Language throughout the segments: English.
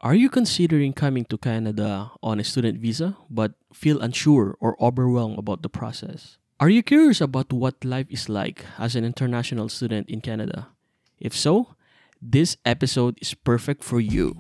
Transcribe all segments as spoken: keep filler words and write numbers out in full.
Are you considering coming to Canada on a student visa but feel unsure or overwhelmed about the process? Are you curious about what life is like as an international student in Canada? If so, this episode is perfect for you.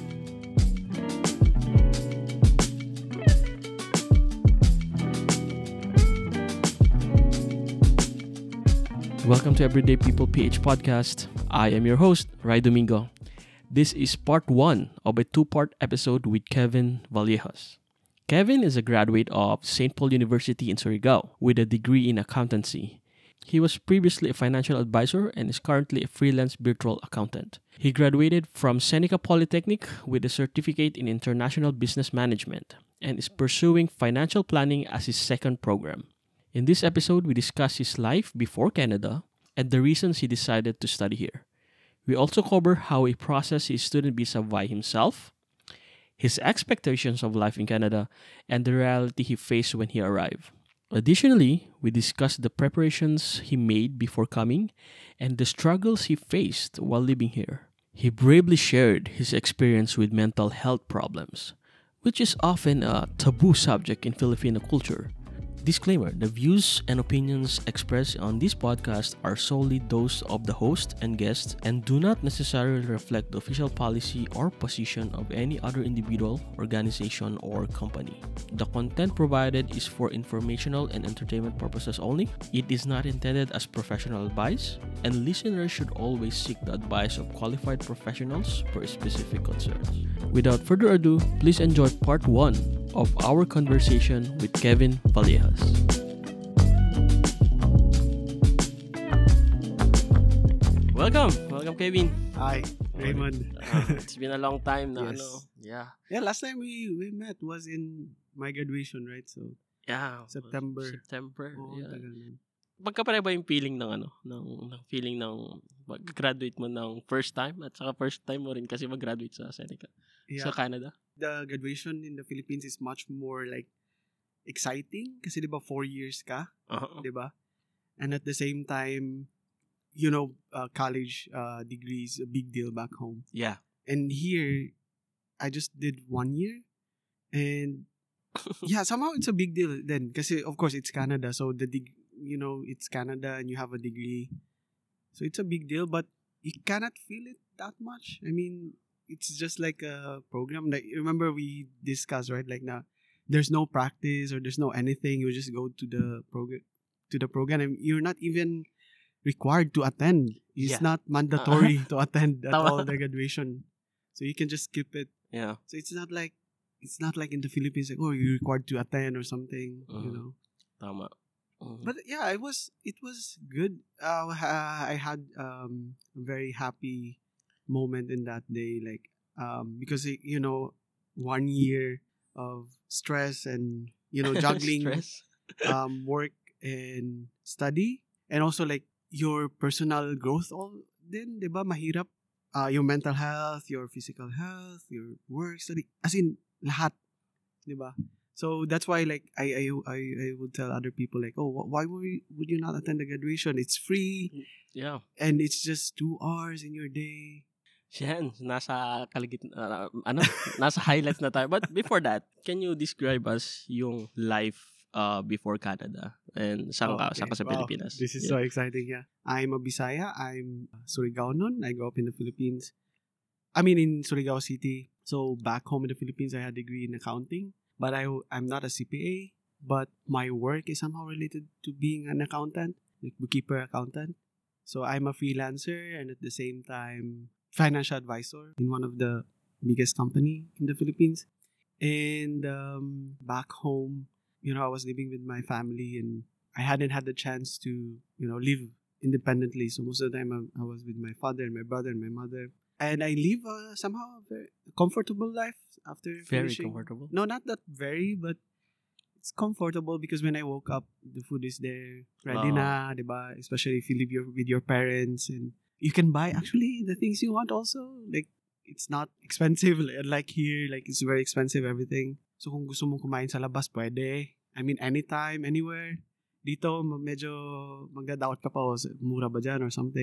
Welcome to Everyday People P H podcast. I am your host, Ray Domingo. This is part one of a two-part episode with Kevin Vallejos. Kevin is a graduate of Saint Paul University in Surigao with a degree in accountancy. He was previously a financial advisor and is currently a freelance virtual accountant. He graduated from Seneca Polytechnic with a certificate in international business management and is pursuing financial planning as his second program. In this episode, we discuss his life before Canada and the reasons he decided to study here. We also cover how he processed his student visa by himself, his expectations of life in Canada, and the reality he faced when he arrived. Additionally, we discuss the preparations he made before coming and the struggles he faced while living here. He bravely shared his experience with mental health problems, which is often a taboo subject in Filipino culture. Disclaimer, the views and opinions expressed on this podcast are solely those of the host and guests and do not necessarily reflect the official policy or position of any other individual, organization, or company. The content provided is for informational and entertainment purposes only. It is not intended as professional advice, and listeners should always seek the advice of qualified professionals for specific concerns. Without further ado, please enjoy part one of our conversation with Kevin Vallejos. Welcome, welcome Kevin. Hi, Raymond. Uh, it's been a long time na Yes. ano. Yeah. Yeah, last time we we met was in my graduation, right? So, Yeah. September. September. oh, yeah. tagal na. Magkapare ba yung feeling ng ano, ng, ng feeling ng mag-graduate mo ng first time at saka first time mo rin kasi mag-graduate sa Seneca, sa Yeah, Canada? the graduation in the Philippines is much more like exciting kasi 'di ba four years ka, Uh-huh. 'di ba? And at the same time, you know, uh, college uh, degree is a big deal back home. Yeah. And here, I just did one year, and yeah, somehow it's a big deal then kasi of course it's Canada, so the dig- you know, it's Canada and you have a degree. So it's a big deal, but you cannot feel it that much. I mean, it's just like a program. Like remember we discussed, right? Like now, there's no practice or there's no anything. You just go to the program, to the program, and you're not even required to attend. It's Yeah. not mandatory to attend at Tama. all the graduation, so you can just skip it. Yeah. So it's not like it's not like in the Philippines, like oh you're required to attend or something, you Mhm. know. Tama. Mhm. But yeah, it was it was good. Uh, ha- I had um a very happy moment in that day, like um because it, you know one year of stress and you know juggling Stress. um work and study and also like your personal growth all din, 'di ba? Mahirap uh, your mental health, your physical health, your work study, as in lahat, 'di ba? So that's why like I I I, I would tell other people like, oh, wh- why would you, would you not attend the graduation? It's free Yeah. and it's just two hours in your day. Yan, nasa kaligit uh, ano, nasa highlights na tayo. But before that, can you describe us yung life uh, before Canada and saan ka, Okay, saan ka sa wow, Pilipinas? This is Yeah. so exciting. Yeah, I'm a Bisaya. I'm Surigao nun. I grew up in the Philippines. I mean in Surigao City. So back home in the Philippines, I had a degree in accounting, but I I'm not a C P A. But my work is somehow related to being an accountant, like bookkeeper accountant. So I'm a freelancer and at the same time financial advisor in one of the biggest company in the Philippines. And um, back home, you know, I was living with my family and I hadn't had the chance to, you know, live independently. So most of the time I, I was with my father and my brother and my mother. And I live uh, somehow a very comfortable life after Very finishing. comfortable. No, not that very, but it's comfortable because when I woke up, the food is there, ready Wow. na, diba? Especially if you live your, with your parents and you can buy actually the things you want also. Like, it's not expensive. Like, unlike here, like, it's very expensive, everything. So, kung gusto mong kumain sa labas, pwede. I mean, anytime, anywhere. Dito, medyo magda-doubt ka pa, oh, mura ba dyan or something.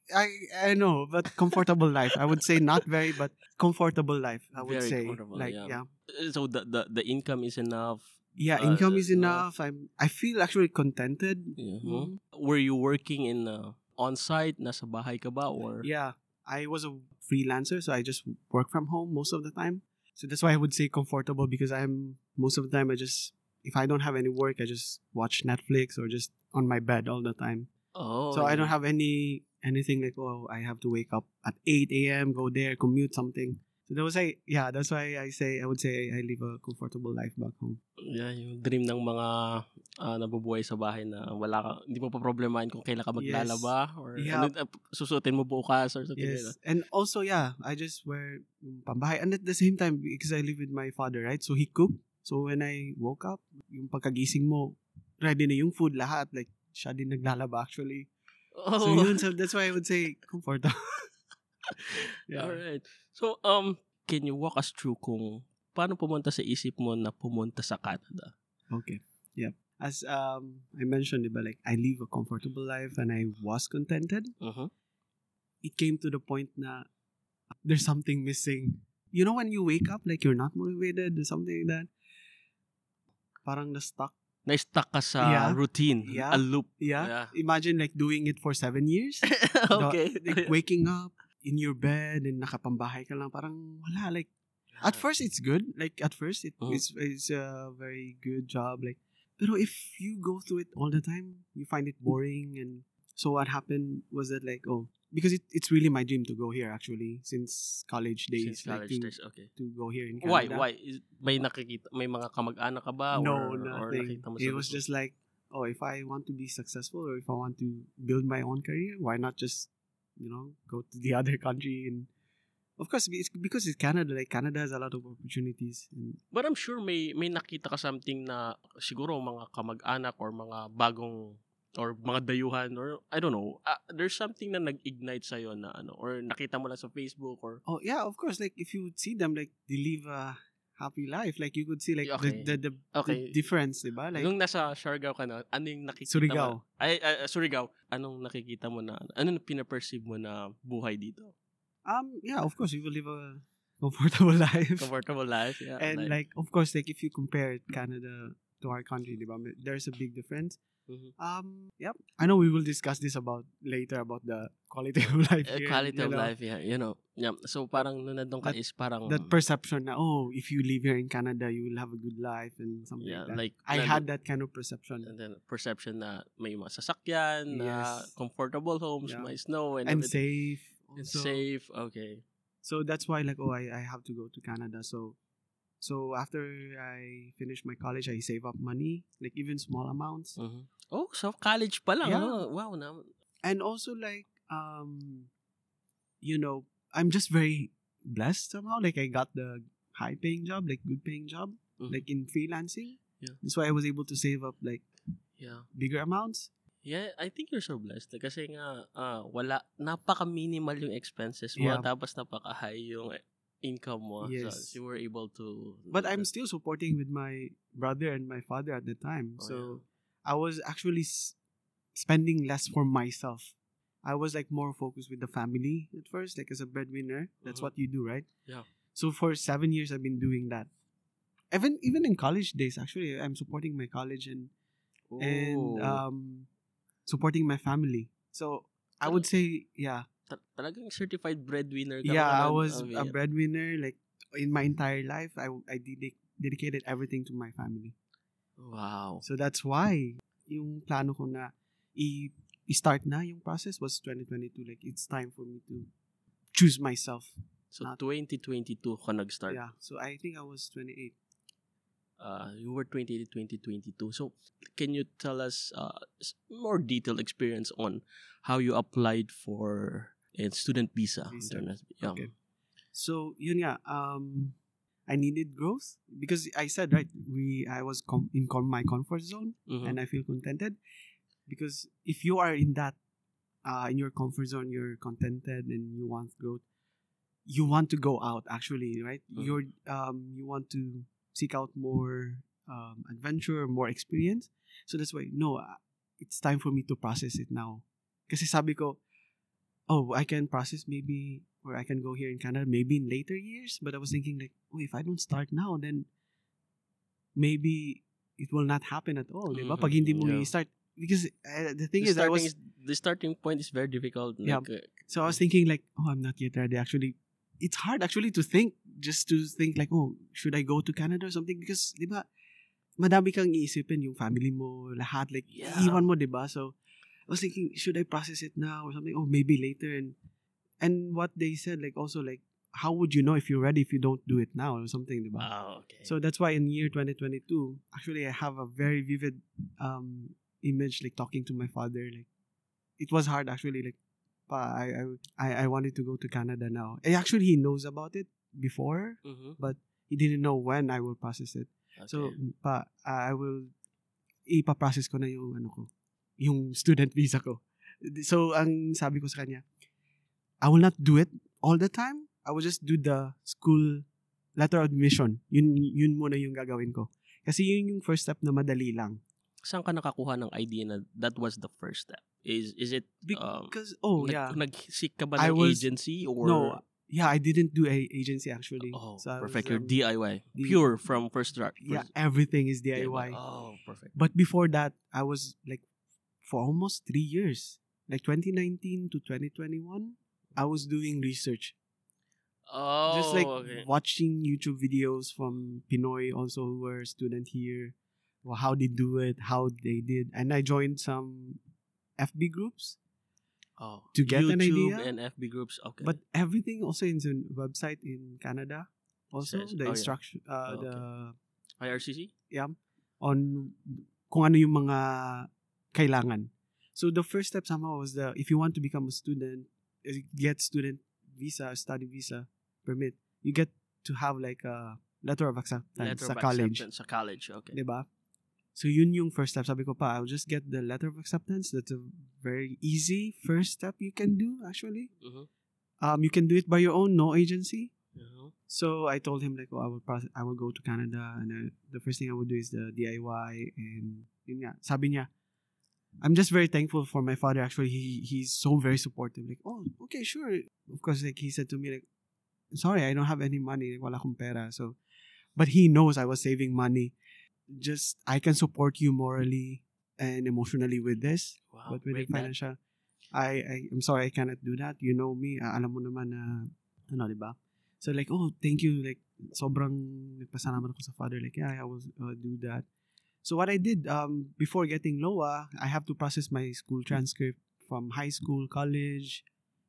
I I know, but comfortable life. I would say not very, but comfortable life. I would Very say, comfortable, like, yeah. yeah, Uh, So the, the, the income is enough. yeah. Uh, Income is enough. enough. I'm. I feel actually contented. Mhm. Mm. Were you working in uh, on-site? Nasa bahay ka ba? Or Yeah, I was a freelancer, so I just work from home most of the time. So that's why I would say comfortable because I'm most of the time I just if I don't have any work, I just watch Netflix or just on my bed all the time. Oh, So I don't yeah. have any anything like oh I have to wake up at eight a m go there commute something. So that was I yeah that's why I say I would say I live a comfortable life back home. Yeah, yung dream ng mga ah, nabubuhay sa bahay na wala ka, hindi mo pa problemahin kung kailan ka Yes. maglalaba or Yeah. ano, uh, susutin mo bukas or something like Yes, that. and also yeah, I just wear yung pambahay, and at the same time because I live with my father, right? So he cooked. So when I woke up, yung pagkagising mo, ready na yung food lahat. Like siya din naglalaba actually. So Oh, yun, so that's why I would say comfortable. Yeah. alright. So, um, can you walk us through kung paano pumunta sa isip mo na pumunta sa Canada? Okay. Yeah. As um I mentioned, diba, like I live a comfortable life and I was contented. Mhm. It came to the point na there's something missing. You know when you wake up like you're not motivated or something like that? Parang na-stuck. Na-stuck ka sa Yeah. routine, Yeah. a loop. Yeah. Yeah. Imagine like doing it for seven years. Okay. Like waking up in your bed and nakapambahay ka lang. Parang wala. Like, at first it's good. Like, at first it, Mhm. it's, it's a very good job. Like, pero if you go through it all the time, you find it boring. And so what happened was that like, oh, because it, it's really my dream to go here actually since college days. Since like college to, days, okay. to go here in Why? Canada. Why? Is, may nakikita, may mga kamag-anak ka ba? No, or, or nothing. nakita mo sa It was Facebook? just like, oh, if I want to be successful or if I want to build my own career, why not just, you know, go to the other country? And of course, it's because it's Canada. Like Canada has a lot of opportunities. And But I'm sure may may nakita ka something na siguro mga kamag-anak or mga bagong or mga dayuhan or I don't know. Uh, there's something na nag-ignite sa'yo na ano or nakita mo lang sa Facebook or oh yeah, of course, like if you would see them, like they live a happy life. Like you could see like Okay. the, the, the, Okay. the difference, diba? Like nung nasa Siargao ka na, ano yung nakikita Surigao. mo? Ay, ay, Surigao. Anong nakikita mo na, ano na pinaperceive mo na buhay dito? um yeah, of course, you will live a comfortable life. Comfortable life? Yeah. And like of course, like if you compare Canada to our country, diba? There's a big difference. Mhm. Um, yep. I know we will discuss this about later about the quality of life Eh, here. quality you of know, life, yeah, you know. Yeah. So parang nung nandun ka That- is parang, that perception na, oh, if you live here in Canada, you will have a good life and something yeah, like that. like, I na- had that kind of perception. and then perception na may mga sasakyan, na Yes. comfortable homes, Yeah. may snow, and, And everything. safe. And also. safe, okay. So that's why like, oh, I, I have to go to Canada. So so after I finished my college, I save up money, like even small amounts. Mhm. Oh, so college pa lang, Yeah. ano? Wow, na, And also like um you know, I'm just very blessed somehow. Like I got the high paying job, like good paying job, Mhm. like in freelancing. Yeah. That's why I was able to save up like yeah. bigger amounts. Yeah, I think you're so blessed. Kasi nga, ah, wala, napaka-minimal yung expenses mo, Yeah. tapos napaka-high yung income mo. Yes. So, you were able to... But I'm still supporting with my brother and my father at the time. Oh, so I was actually s- spending less for myself. I was like more focused with the family at first, like as a breadwinner. That's Mhm. what you do, right? Yeah. So for seven years, I've been doing that. Even even in college days, actually, I'm supporting my college and and Oh. um, supporting my family. So I would say, yeah, Ta- talagang certified breadwinner ka yeah, pa I nun. was Okay. a breadwinner. Like in my entire life, I I dedic- dedicated everything to my family. Wow. So that's why yung plano ko na i- i-start na yung process was twenty twenty-two. Like it's time for me to choose myself. So, Not- twenty twenty-two ka nag-start. Yeah. So I think I was twenty-eight. Uh, you were twenty to twenty twenty-two. So, can you tell us uh, s- more detailed experience on how you applied for a student visa? Visa. Internet- Yeah. Okay. So yun nga, um, I needed growth because I said right, we I was com- in com- my comfort zone Mhm. and I feel contented because if you are in that, uh, in your comfort zone, you're contented and you want growth. You want to go out actually, right? Mhm. You're um, you want to seek out more um, adventure, more experience. So that's why no, uh, it's time for me to process it now. Kasi sabi ko, oh, I can process maybe, or I can go here in Canada maybe in later years. But I was thinking like, oh, if I don't start now, then maybe it will not happen at all, di ba? Pag hindi mo Yeah. i-start. Because uh, the thing The is, I starting was, is the starting point is very difficult. Yeah. Like, uh, so I was thinking like, oh, I'm not yet ready. Actually, it's hard actually to think, just to think like, oh, should I go to Canada or something? Because, di ba, madami kang iisipin, yung family mo, lahat, like, Yeah. iiwan mo, di ba? So, I was thinking, should I process it now or something? Oh, maybe later. And and what they said, like, also, like, how would you know if you're ready if you don't do it now or something, di ba? oh, okay. So that's why in year twenty twenty-two, actually, I have a very vivid um image, like, talking to my father. Like, it was hard, actually. Like, pa, I, I, I- I wanted to go to Canada now. And actually, he knows about it before, Mhm. but he didn't know when I will process it. Okay. So, pa, I will, ipaprocess ko na yung, ano ko, yung student visa ko. So, ang sabi ko sa kanya, I will not do it all the time. I will just do the school letter of admission. Yun, yun muna yung gagawin ko. Kasi yun yung first step na madali lang. Saan ka nakakuha ng idea na that was the first step? Is is it um, Because, oh, nag, yeah. nag-seek ka ba I ng was- agency or No, yeah, I didn't do a agency, actually. Oh, So I was, perfect. You're um, D I Y. D- Pure from first start. Yeah, First everything is D I Y. Oh, perfect. But before that, I was like, for almost three years, like twenty nineteen to twenty twenty-one, I was doing research. Oh, Just like okay. watching YouTube videos from Pinoy also who were student here, or how they do it, how they did. And I joined some F B groups. Oh, to get an YouTube idea, and F B groups. Okay. But everything also is on website in Canada. Also, Says- the oh, yeah. instruction, uh, Oh, okay. the I R C C? on kung ano yung mga kailangan. So the first step somehow was the, if you want to become a student, is get student visa, study visa permit, you get to have like a letter of acceptance Letter sa of college. acceptance Sa college, okay. Diba? So yun yung first step. Sabi ko pa, I'll just get the letter of acceptance. That's a very easy first step you can do, actually. Mhm. Um, you can do it by your own, no agency. Mhm. So I told him like, oh, I will process, I will go to Canada, and uh, the first thing I would do is the D I Y, and yun nga. Sabi niya, I'm just very thankful for my father. Actually, he he's so very supportive. Like, oh, okay, sure. Of course, like he said to me, like, sorry, I don't have any money. Like, wala akong pera. So, but he knows I was saving money. Just I can support you morally and emotionally with this. Wow, But with the great dad. financial, I, I I'm sorry, I cannot do that. You know me. Ah, alam mo naman na ano, di ba? So like, oh, thank you. Like, sobrang nagpasalamat ako sa father. Like, yeah, I will uh, do that. So what I did um before getting L O A, I have to process my school transcript from high school, college,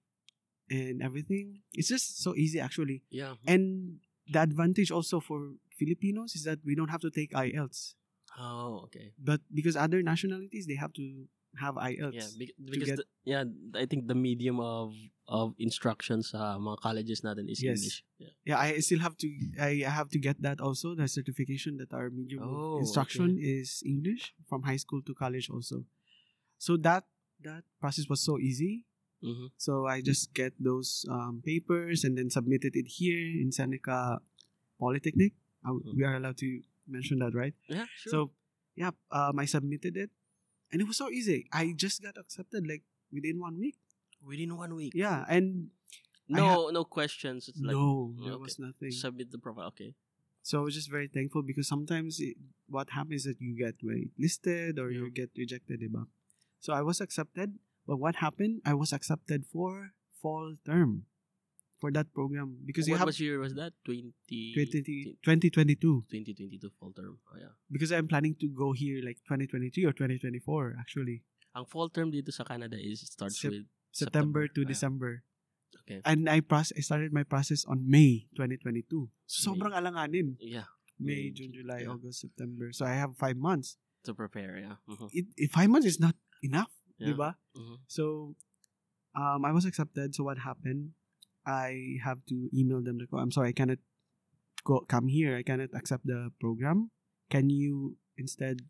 and everything. It's just so easy, actually. Yeah. And the advantage also for Filipinos is that we don't have to take I E L T S. Oh, okay. But because other nationalities, they have to have I E L T Yeah, S. be- because get- the, yeah, I think the medium of of instruction sa mga colleges natin is Yes. English. Yeah. Yeah, I still have to. I have to get that also, the certification that our medium Oh, of instruction is English from high school to college also. So that that process was so easy. Mhm. So I just get those um, papers and then submitted it here in Seneca Polytechnic. Uh, We are allowed to mention that, right? Yeah, sure. So yeah, um, I submitted it, and it was so easy. I just got accepted like within one week. within one week. Yeah, and I No, no questions. It's like no, there okay. was nothing. submit the profile. Okay. So I was just very thankful because sometimes it, what happens is that you get listed or you get rejected, diba? So I was accepted, but what happened? I was accepted for fall term for that program because you what have was year was that? twenty, twenty, twenty twenty-two. twenty twenty-two fall term. Oh, yeah. Because I'm planning to go here like twenty twenty-three or twenty twenty-four actually. Ang fall term dito sa Canada is starts Sep- with September, to Ah, December. Okay. And I, proce- I started my process on May twenty twenty-two. So sobrang alanganin. Yeah. May, May, June, July, yeah. August, September. So I have five months. To prepare. Yeah. Mhm. It, if five months is not enough, Yeah. diba? Mhm. So, um, I was accepted. So what happened? I have to email them like, oh, I'm sorry, I cannot go come here. I cannot accept the program. Can you instead,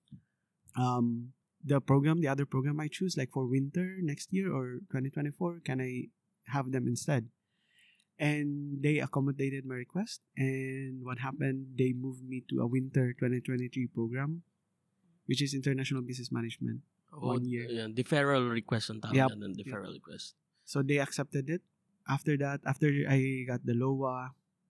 um, the program, the other program I choose, like for winter next year or twenty twenty-four, can I have them instead? And they accommodated my request. And what happened? They moved me to a winter twenty twenty-three program, which is International Business Management. Oh, One year. Yeah, deferral request ang tawag Yep. natin, deferral request. So they accepted it. After that, after I got the LOA,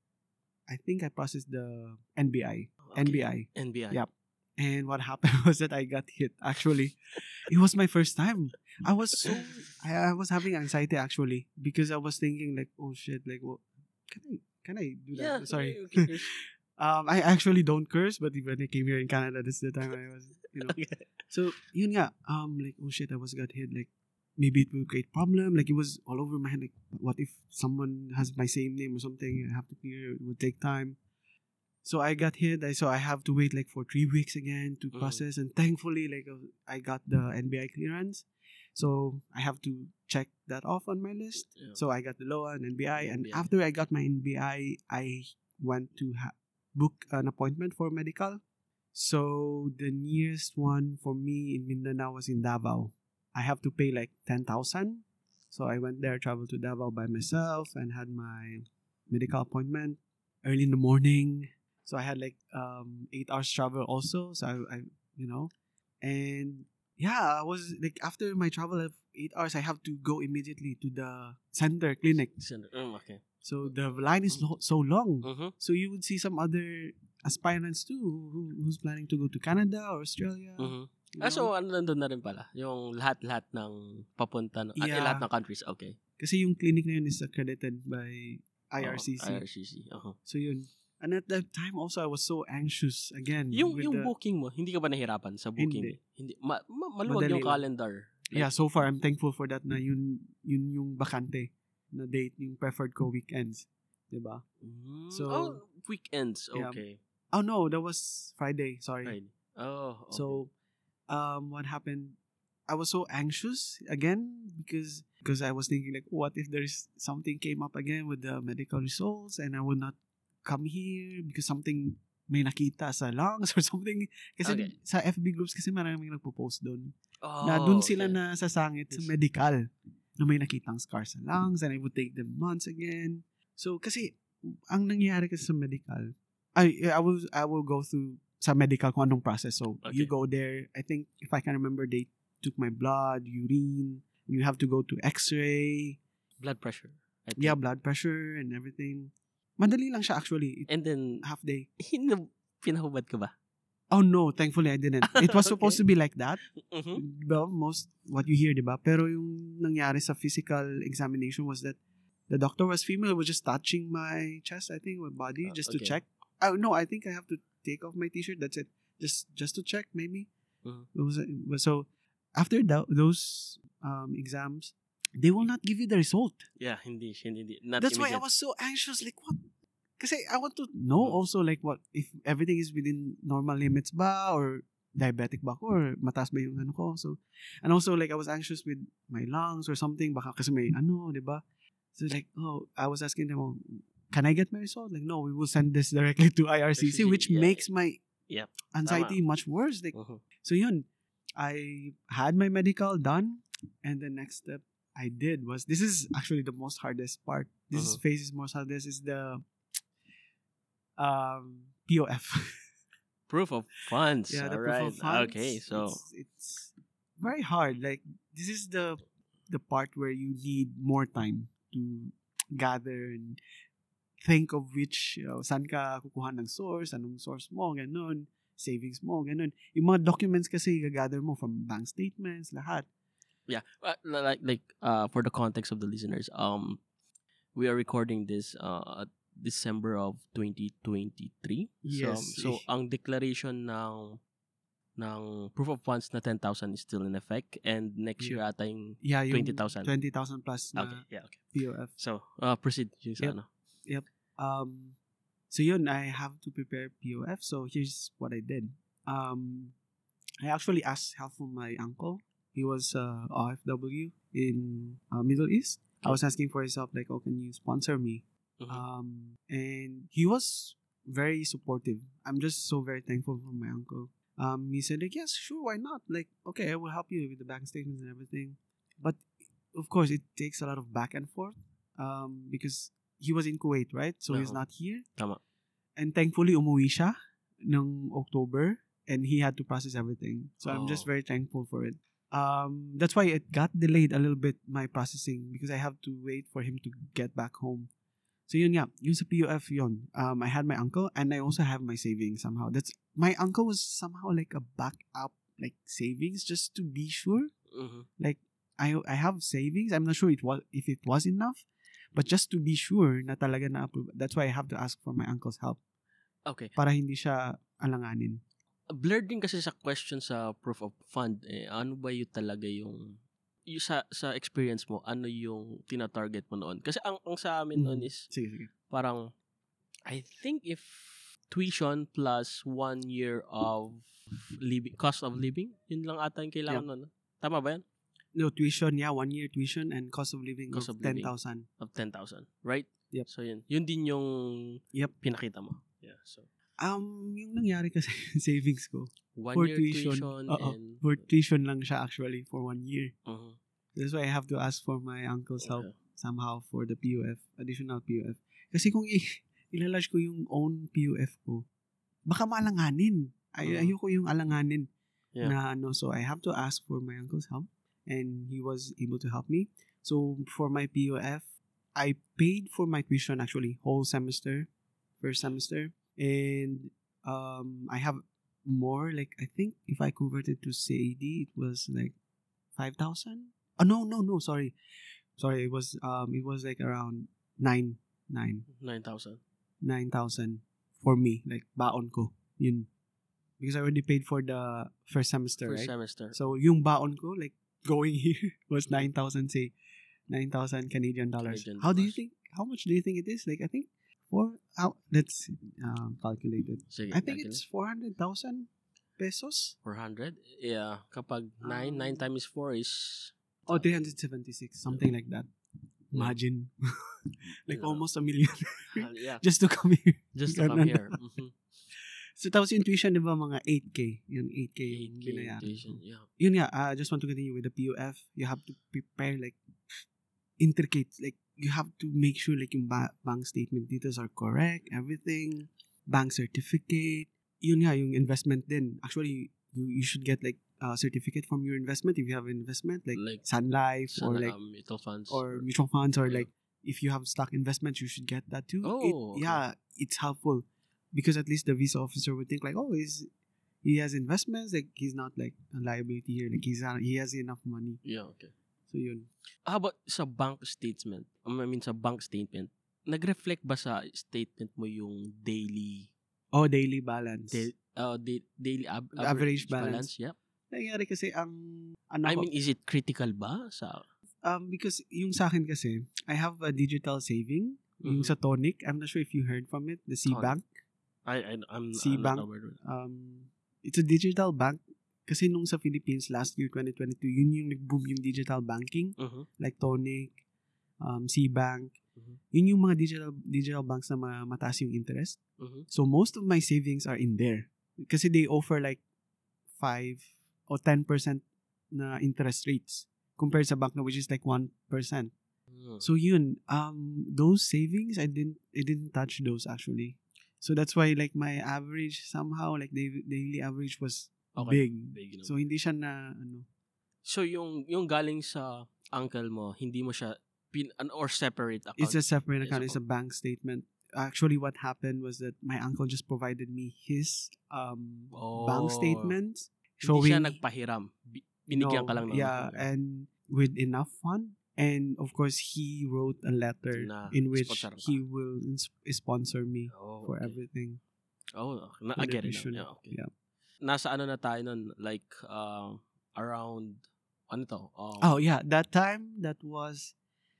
I think I processed the N B I. Okay. N B I. N B I. Yep. And what happened was that I got hit. Actually, it was my first time. I was so I, I was having anxiety actually because I was thinking like, oh shit, like, well, can I can I do that? Yeah. Sorry. Okay, okay. um, I actually don't curse, but when I came here in Canada, this is the time I was, you know. Okay. So yun nga, um, like, oh shit, I was got hit. Like, maybe it will create problem. Like, it was all over my head. Like, what if someone has my same name or something? I have to clear. It would take time. So I got hit. I so I have to wait like for three weeks again to Mm. process. And thankfully, like uh, I got the N B I clearance. So I have to check that off on my list. Yeah. So I got the LOA and N B I. And N B I. after I got my N B I, I went to ha- book an appointment for medical. So the nearest one for me in Mindanao was in Davao. I have to pay like ten thousand. So I went there, traveled to Davao by myself, and had my medical appointment early in the morning. So I had like um eight hours travel also. So I, I you know, and yeah, I was like after my travel of eight hours, I have to go immediately to the center clinic. Center. Mm, okay. So the line is lo- so long. Mm-hmm. So you would see some other aspirants too who, who's planning to go to Canada or Australia. Mm-hmm. you Ah, so know? ano nandun na rin pala? Yung lahat-lahat ng papunta, no? At Yeah. lahat ng countries, okay. Kasi yung clinic na yun is accredited by I R C C. Oh, I R C C, uh-huh. So yun. And at that time also, I was so anxious again. Yung, with yung the- booking mo, hindi ka ba nahirapan sa booking? Hindi. Hindi. Ma, ma, maluwag Madali yung lang. calendar. Yeah, so far, I'm thankful for that na yun, yun yung bakante na date, yung preferred ko weekends. Diba? Mm, So- oh, weekends, Yeah. okay. Oh no, that was Friday. Sorry. Right. Oh, okay. So, um, what happened? I was so anxious again because because I was thinking like, what if there's something came up again with the medical results and I would not come here because something may nakita sa lungs or something. Kasi Okay. sa F B groups kasi maraming nagpo-post doon. oh, na doon sila okay. na sasangit sa Yes. medical na may nakitang scars sa lungs and it would take them months again. So kasi ang nangyayari kasi sa medical, I I will I will go through sa medical kung anong process. So you Okay. go there, I think if I can remember, they took my blood, urine, you have to go to x-ray, Blood pressure. I think. yeah, blood pressure and everything. Madali lang siya actually. It, And then, half day. hin- pinahubad ka ba? Oh no, thankfully I didn't. It was supposed Okay. to be like that. Mm-hmm. Well, most what you hear, diba? Pero yung nangyari sa physical examination was that the doctor was female, was just touching my chest, I think, my body, Ah, just to okay. check. Oh no, I think I have to take off my t-shirt. That's it. Just just to check, maybe. Mhm. It was, it was- so after tho- those um, exams, they will not give you the result. Yeah, hindi, hindi, hindi. Not That's why I immediate. was so anxious. Like what? Kasi I want to know Mhm. also like what if everything is within normal limits ba or diabetic ba ako or mataas ba yung ano ko. So and also like I was anxious with my lungs or something baka kasi may ano, 'di ba? So like oh, I was asking them, oh, can I get my result? Like no, we will send this directly to I R C C, which Yeah. makes my Yep. anxiety much worse. Like Mhm. so yun, I had my medical done and the next step I did was this is actually the most hardest part. This Mhm. phase is most hardest is the um P O F. Proof of funds. yeah, the All proof right. of funds. Okay, so it's, it's very hard. Like this is the the part where you need more time to gather and think of which uh, saan ka kukuha ng source, anong source mo, ganun, savings mo, ganun. Yung mga documents kasi gagather mo from bank statements, lahat. yeah, uh, like like uh for the context of the listeners, um, we are recording this uh at December of twenty twenty-three. Yes. So, so ang declaration ng ng proof of funds na ten thousand is still in effect and next year ata yung Yeah, yung twenty thousand. twenty thousand plus na Okay, yeah, okay. P O F. So, uh proceed yung sa Yep. ano. Um, so yun, I have to prepare P O F. So here's what I did. Um, I actually asked help from my uncle. He was uh, O F W in uh, Middle East. I was asking for his help, like, oh, can you sponsor me? Mhm. Um, and he was very supportive. I'm just so very thankful for my uncle. Um, he said, like, yes, sure, why not? Like, okay, I will help you with the bank statements and everything. But of course, it takes a lot of back and forth. Um, because he was in Kuwait, right? So he's Oo. not here. Tama. And thankfully, umuwi siya ng October and he had to process everything. So I'm just Oh. very thankful for it. um, that's why it got delayed a little bit, my processing, because I have to wait for him to get back home. So yun nga, yung sa P U F yun, um, I had my uncle and I also have my savings somehow. That's my uncle was somehow like a backup, like savings, just to be sure. Mm-hmm. Like I I have savings. I'm not sure it was if it was enough, but just to be sure na talaga na approve. That's why I have to ask for my uncle's help. Okay. Para hindi siya alanganin. Blurred din kasi sa question sa proof of fund. Eh, ano ba yung talaga yung, yung sa, sa experience mo, ano yung tina-target mo noon? Kasi ang, ang sa amin noon is Sige, sige. parang, I think if tuition plus one year of living, cost of living, yun lang ata yung kailangan Yeah. noon. Tama ba yan? No, tuition, yeah, one year tuition and cost of living Cost of, of living. ten thousand. Of ten thousand, right? Yep. So yun. Yun din yung Yep. pinakita mo. Yeah, so. Um, yung nangyari kasi savings ko. One For year tuition, tuition, oo. and... For tuition lang siya actually for one year. Uh-huh. That's why I have to ask for my uncle's help Okay. somehow for the P U F, additional P U F. Kasi kung i- ilalarge ko yung own P U F ko, baka maalanganin. Ay, Mhm. ayoko yung alanganin Yeah. na ano. So I have to ask for my uncle's help and he was able to help me. So for my P U F, I paid for my tuition actually whole semester, first semester. And um, I have more, like I think if I converted to C A D, it was like five thousand. Oh no, no, no, sorry. Sorry, it was um it was like around nine nine nine thousand. nine thousand for me, like baon ko. Yun. Because I already paid for the first semester, First right? semester. So yung baon ko, like going here was nine thousand, say nine thousand Canadian dollars. Canadian How do you dollars. think how much do you think it is? Like I think four how let's um calculate it. Sige, I think calculate. it's four hundred thousand pesos. four hundred? Yeah. Kapag nine, Um, nine times four is... Oh, three hundred seventy-six, something like that. Imagine. like Yeah. almost a million Uh, yeah. just to come here. Just to come Ganun. here. Mhm. So, tapos yung tuition, di ba, mga eight K. Yung eight K yung eight K binayaran. tuition, yeah. Yun nga, I just want to continue with the P U F. You have to prepare, like, intricate, like, you have to make sure, like, yung ba- bank statement details are correct, everything, bank certificate. Yun nga, yung investment din. Actually, you, you should get, like, a certificate from your investment if you have investment, like, Like, Sun Life, Sana, or, like, um, mutual funds. or mutual funds, or, Yeah. like, if you have stock investments, you should get that too. Oh, It- okay. yeah, it's helpful because at least the visa officer would think like, oh, he's he has investments, like he's not like a liability here, like he's uh, he has enough money. Yeah, okay. So yun. How about sa bank statement? I mean, sa bank statement, nag-reflect ba sa statement mo yung daily Oh, daily balance. da- uh, da- daily ab- The average balance. Yep. Nangyari kasi ang ano I ko- mean, is it critical ba sa um because yung sa akin kasi, I have a digital saving, yung Mhm. sa Tonic. I'm not sure if you heard from it, the C Bank. I, I I'm, C I'm Bank. not aware. Um, it's a digital bank. Kasi nung sa Philippines last year, twenty twenty-two, yun yung nag-boom yung digital banking. Mhm. Like Tonic, um, C-Bank. Mhm. Yun yung mga digital digital banks na ma- mataas yung interest. Mhm. So most of my savings are in there. Kasi they offer like five or ten percent na interest rates compared sa bank na which is like one percent. Mm. So yun, um, those savings, I didn't, I didn't touch those actually. So that's why like my average somehow, like the daily average was Okay. big. Big, no? So hindi siya na, ano, So yung yung galing sa uncle mo, hindi mo siya pin an or separate account. it's a separate It's account. a It's a bank statement. Actually, what happened was that my uncle just provided me his um Oh. bank statements Hindi showing siya nagpahiram. Bi- Binigyan no, ka lang ng yeah, and with enough fund. And of course, he wrote a letter Na in which sponsor ka. he will ins- sponsor me Oh, for okay. everything. Oh, na, for I the get it tuition. now. Yeah, okay. Yeah. Nasa ano na tayo nun? Like, uh, around, ano to? Um, Oh yeah, that time that was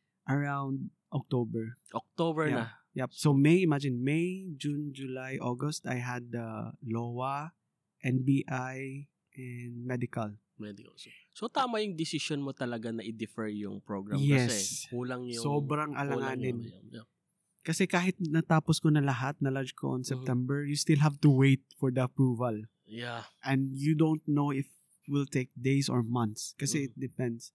around October. October Yeah. na. Yep. So May, imagine May, June, July, August. I had the L O A, N B I, and medical. Medical. So, so, tama yung decision mo talaga na i-defer yung program Yes. kasi kulang yung... Sobrang kulang alanganin. yung- yeah. Kasi kahit natapos ko na lahat, na-lodge ko on Mhm. September, you still have to wait for the approval. Yeah. And you don't know if it will take days or months. Kasi Mhm. it depends.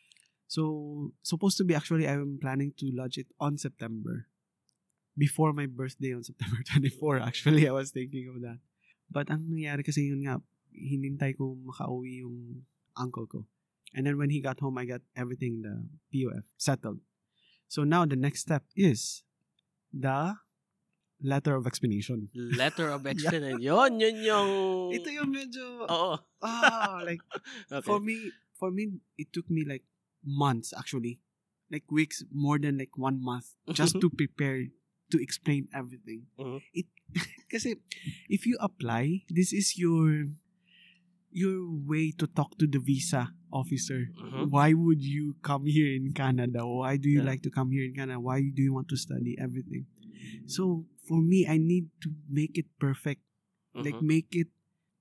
So, supposed to be actually, I'm planning to lodge it on September. Before my birthday on September twenty-fourth. Actually, I was thinking of that. But ang nangyari kasi yun nga, hinintay ko makauwi yung uncle ko. And then when he got home, I got everything, the P O F, settled. So now the next step is the letter of explanation. Letter of explanation. Yun, yun yung... Ito yung medyo... Oo. Ah, like, Okay. for me, for me, it took me like months actually. Like weeks, more than like one month, just to prepare to explain everything. Mhm. It kasi if you apply, this is your your way to talk to the visa officer. Mhm. Why would you come here in Canada? Why do you Yeah. like to come here in Canada? Why do you want to study everything? So for me, I need to make it perfect. Like Mhm. make it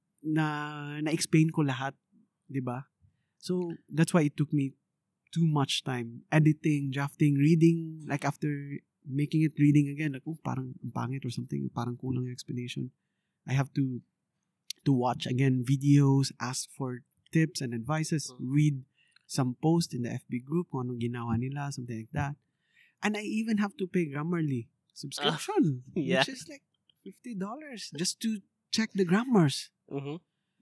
na na-explain ko lahat, 'di ba? So that's why it took me too much time editing, drafting, reading. Like after making it reading again, like oh, parang ang pangit or something, parang kulang yung explanation. I have to to watch again videos, ask for tips and advices, Mhm. read some post in the F B group kung anong ginawa nila, something like that. And I even have to pay Grammarly subscription, yeah. which is like fifty dollars just to check the grammars. Mhm.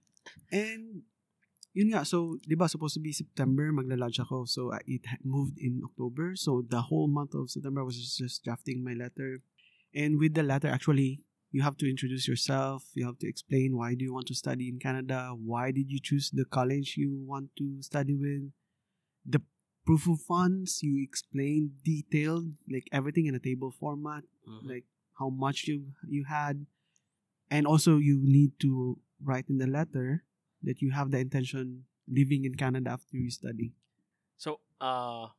And yun nga, so, di ba, supposed to be September, magla-lodge ako. So, uh, it ha- moved in October. So, the whole month of September was just, just drafting my letter. And with the letter, actually, you have to introduce yourself. You have to explain why do you want to study in Canada? Why did you choose the college you want to study with? The proof of funds, you explain detailed, like everything in a table format, Mhm. like how much you you had. And also, you need to write in the letter that you have the intention living in Canada after you study. So, uh,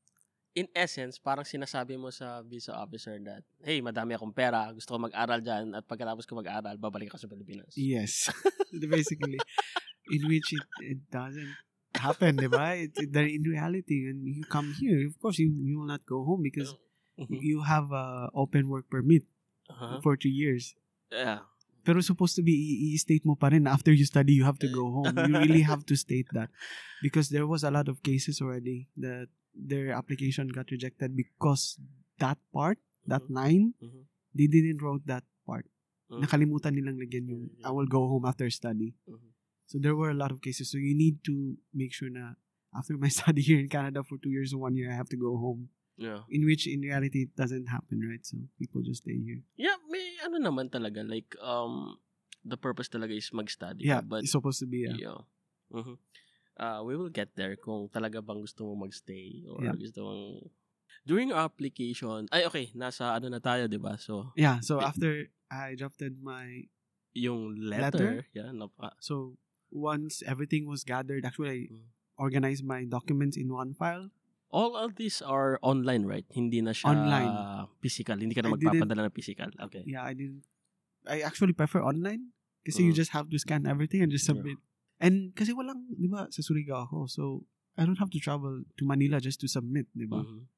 in essence, parang sinasabi mo sa visa officer that, hey, madami akong pera, gusto ko mag-aral dyan, at pagkatapos ko mag-aral, babalik ako sa Pilipinas. Yes. Basically, in which it, it doesn't happen, diba? It, it, they're in reality, and you come here, of course, you, you will not go home because Mhm. you have a open work permit Uh-huh. for two years. Yeah. Pero supposed to be, i- i-state mo pa rin na after you study, you have to go home. You really have to state that. Because there was a lot of cases already that their application got rejected because that part, that Mhm. nine, Mhm. they didn't wrote that part. Mhm. Nakalimutan nilang lagyan yung, I will go home after study. Mhm. So there were a lot of cases. So you need to make sure na after my study here in Canada for two years or one year, I have to go home. Yeah. In which, in reality, it doesn't happen, right? So people just stay here. Yeah, may ano naman talaga, like, um, the purpose talaga is mag-study. Yeah, But, it's supposed to be, yeah. yeah. Mhm. Uh, we will get there kung talaga bang gusto mo magstay or Yeah. gusto mong... During our application, ay okay, nasa ano na tayo, di ba? So, Yeah, so Bi- after I drafted my yung Letter? letter, yeah, napa, So once everything was gathered, actually I Mm. organized my documents in one file. all of these are online, right? Hindi na siya Online. physical. Hindi ka na I didn't- magpapadala ng physical. Okay. Yeah, I didn't. I actually prefer online kasi you Mm. just have to scan everything and just Yeah. submit. And kasi walang, di ba, sa Surigao ako, so I don't have to travel to Manila just to submit, di ba? Mhm.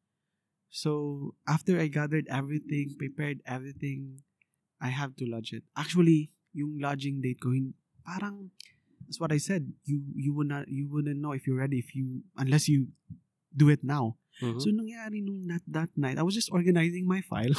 So after I gathered everything, prepared everything, I have to lodge it. Actually, yung lodging date ko, hin- parang that's what I said. You you would not you wouldn't know if you're ready if you unless you do it now. Mhm. So nangyari nung that, that night, I was just organizing my file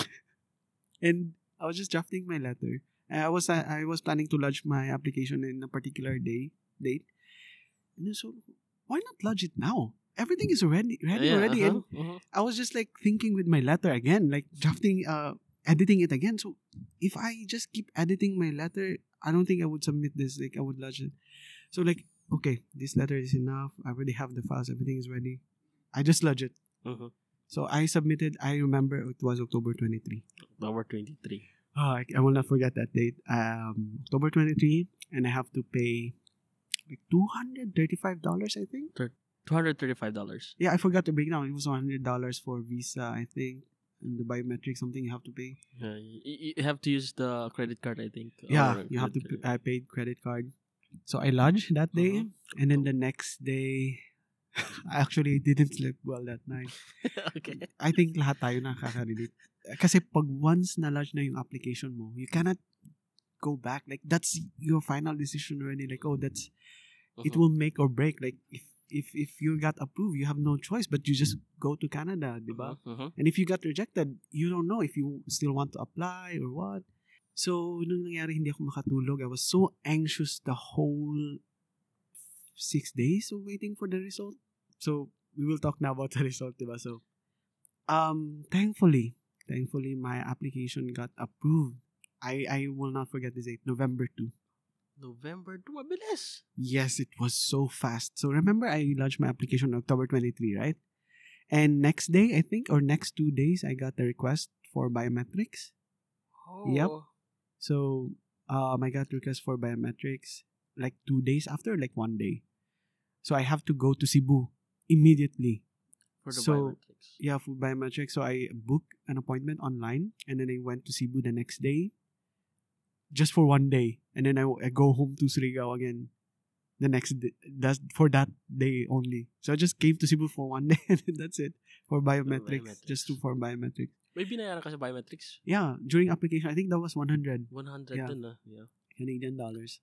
and I was just drafting my letter. And I was I was planning to lodge my application in a particular day date. And then so why not lodge it now? Everything is already ready Yeah, already. uh-huh, And uh-huh. I was just like thinking with my letter again, like drafting, uh, editing it again. So if I just keep editing my letter, I don't think I would submit this. Like I would lodge it. So like, okay, this letter is enough. I already have the files. Everything is ready. I just lodge it. Mhm. So I submitted. I remember it was October twenty-three. October twenty-three. Oh, I, I will not forget that date. Um, October twenty-three, and I have to pay like two hundred thirty-five dollars. I think. two hundred thirty-five dollars. Yeah, I forgot to break down. It was one hundred dollars for Visa, I think, and the biometric something you have to pay. Yeah, you, you have to use the credit card, I think. Yeah, or you have to. credit I paid credit card, so I lodged that day, Uh-huh. and then the next day, I actually didn't sleep well that night. card. Okay. I think lahat tayo nakaka-relate. Kasi pag once na-lodge na yung application mo, you cannot go back. Like that's your final decision already. Like oh, that's it Mhm. will make or break. Like if if if you got approved, you have no choice but you just go to Canada, diba? Mhm, mhm. And if you got rejected, you don't know if you still want to apply or what. So, nung nangyari, hindi ako makatulog. I was so anxious the whole six days of waiting for the result. So we will talk now about the result, diba? So um, thankfully, thankfully my application got approved. I I will not forget this date, November second. November two, mabilis. Yes, it was so fast. So remember, I launched my application on October twenty-third, right? And next day, I think, or next two days, I got the request for biometrics. Oh. Yep. So um, I got request for biometrics like two days after, like one day. So I have to go to Cebu immediately. For the So, biometrics. Yeah, for biometrics. So I booked an appointment online, and then I went to Cebu the next day, just for one day, and then I, I go home to Surigao again the next day. That's for that day only. So I just came to Cebu for one day, and then that's it for biometrics. biometrics. Just to for biometrics. May binayaran ka sa biometrics? Yeah, during application, I think that was one hundred one hundred Yeah. dun ah. Yeah. Canadian dollars.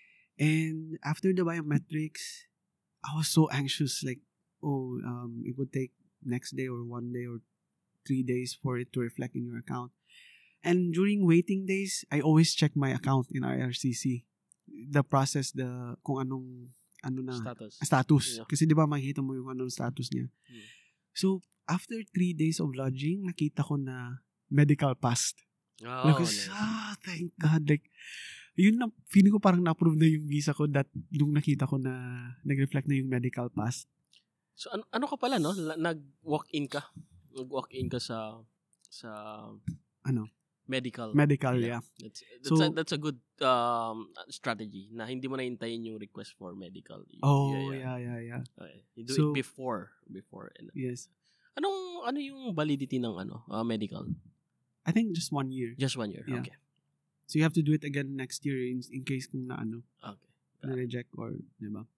And after the biometrics, I was so anxious. Like, oh, um, it would take next day or one day or three days for it to reflect in your account. And during waiting days, I always check my account in I R C C. The process, the kung anong ano na Status. status. Yeah. Kasi di ba makikita mo yung anong status niya. Hmm. So, after three days of lodging, nakita ko na medical passed. Oh, Like, nice. ah, thank God. Like, yun na, feeling ko parang na-approve na yung visa ko that nung nakita ko na nag-reflect na yung medical pass. So ano, ano ka pala no? La- Nag-walk-in ka. Nag-walk-in ka sa sa Ano? medical. Medical, yeah. That's that's, So- a, that's a good um strategy na hindi mo na hintayin yung request for medical. You- Oh, yeah, yeah, yeah. Okay. You do So- it before before. And, Yes. anong ano yung validity ng ano, uh, medical? I think just one year. Just one year. Yeah. Okay. So you have to do it again next year in, in case kung na ano, Okay. na-reject or, di ba?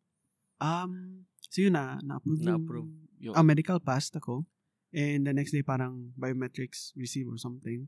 Um, so yun na, na-approve yung, Na-approve yung ah, medical passed ako. And the next day parang biometrics receive or something.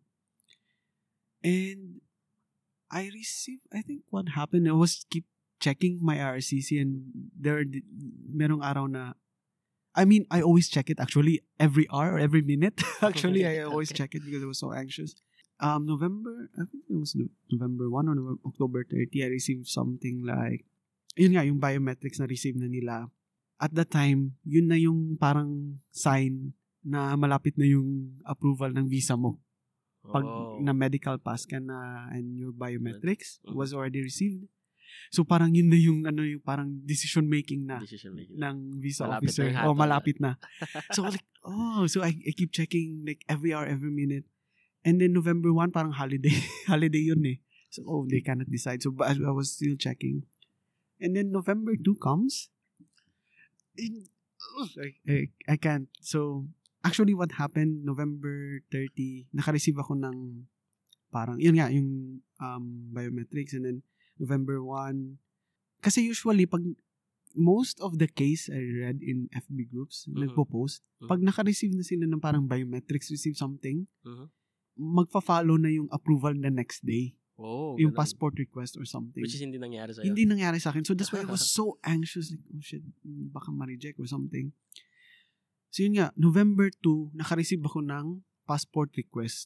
And I received, I think what happened, I was keep checking my R C C and there, merong araw na, I mean, I always check it actually every hour or every minute. Actually, I always Okay. check it because I was so anxious. Um, November, I think it was No- November first or November, October thirtieth, I received something like, yun nga, yung biometrics na receive na nila. At that time, yun na yung parang sign na malapit na yung approval ng visa mo. Pag Oh. na medical pass ka na and your biometrics Mhm. was already received. So parang yun na yung ano yung parang decision making na decision making. ng visa Malapit officer. na yung Oh, hatol malapit na. So like, oh, so I, I keep checking like every hour, every minute. And then November first, parang holiday. holiday yun eh. So, oh, they cannot decide. So, but I was still checking. And then November second comes. And, oh, I, I, I can't. So, actually what happened, November thirtieth, naka-receive ako ng parang, yun nga, yung um, biometrics. And then November first, kasi usually, pag most of the case I read in F B groups, Mhm. nagpo-post, Mhm. pag naka-receive na sila ng parang biometrics, receive something, Mhm. magfa-follow na yung approval the next day. Oh, yung ganun. passport request or something. Which is hindi nangyari sa'yo. Hindi nangyari sa akin. So that's why I was so anxious. Like, oh shit, baka ma-reject or something. So yun nga, November second, naka-receive ako ng passport request.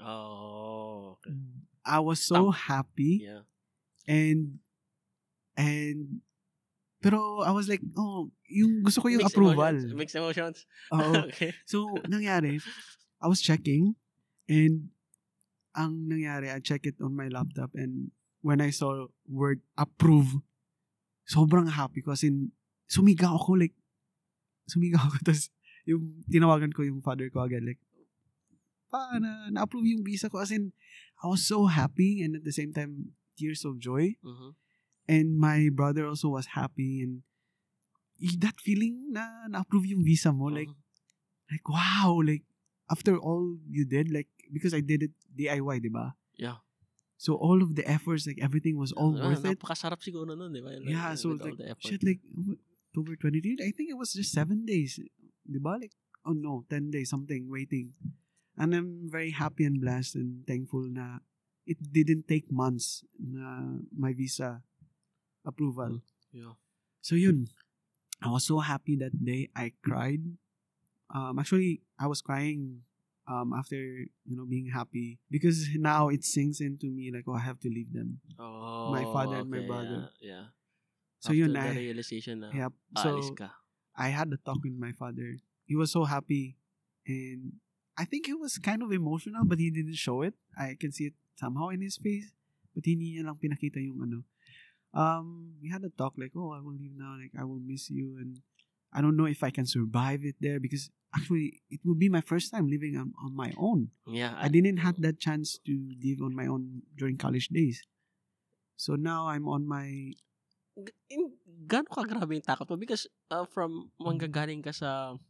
Oh, okay. I was so happy. Yeah. And, and, pero I was like, oh, yung gusto ko yung Mixed approval. Emotions. Mixed emotions. Oo. Okay. So, nangyari, I was checking, and ang nangyari, I check it on my laptop, and when I saw word approve, sobrang happy ko. As in, sumigaw ako, like, sumigaw ako, tapos, yung, tinawagan ko yung father ko again, like, pa, na, na-approve yung visa ko. As in, I was so happy, and at the same time, tears of joy. Mhm. And my brother also was happy, and y- that feeling na na-approve yung visa mo, like, Mhm. like, wow, like, after all you did, like, because I did it D I Y, di ba? Yeah. So, all of the efforts, like, everything was all Ah, worth it. Napakasarap siguro nun, di ba? Yeah, so, With all like, the effort. shit, like, October twenty-third, I think it was just seven days, di ba? Like, oh no, ten days, something, waiting. And I'm very happy and blessed and thankful na it didn't take months na my visa approval. Yeah. So yun, I was so happy that day. I cried. Um, actually, I was crying um, after, you know, being happy. Because now it sinks into me like, oh, I have to leave them. Oh, My father and my okay, brother. Yeah. yeah. So After yun, the I, realization na yep. aalis So ka. I had a talk with my father. He was so happy, and I think he was kind of emotional, but he didn't show it. I can see it somehow in his face, but hindi niya lang pinakita yung ano. Um, we had a talk like, oh, I will leave now. Like, I will miss you, and I don't know if I can survive it there because actually it will be my first time living on, on my own. Yeah. I didn't have that chance to live on my own during college days. So now I'm on my G- in, gaano ka grabe yung takot mo? Because uh, from manggagaling ka sa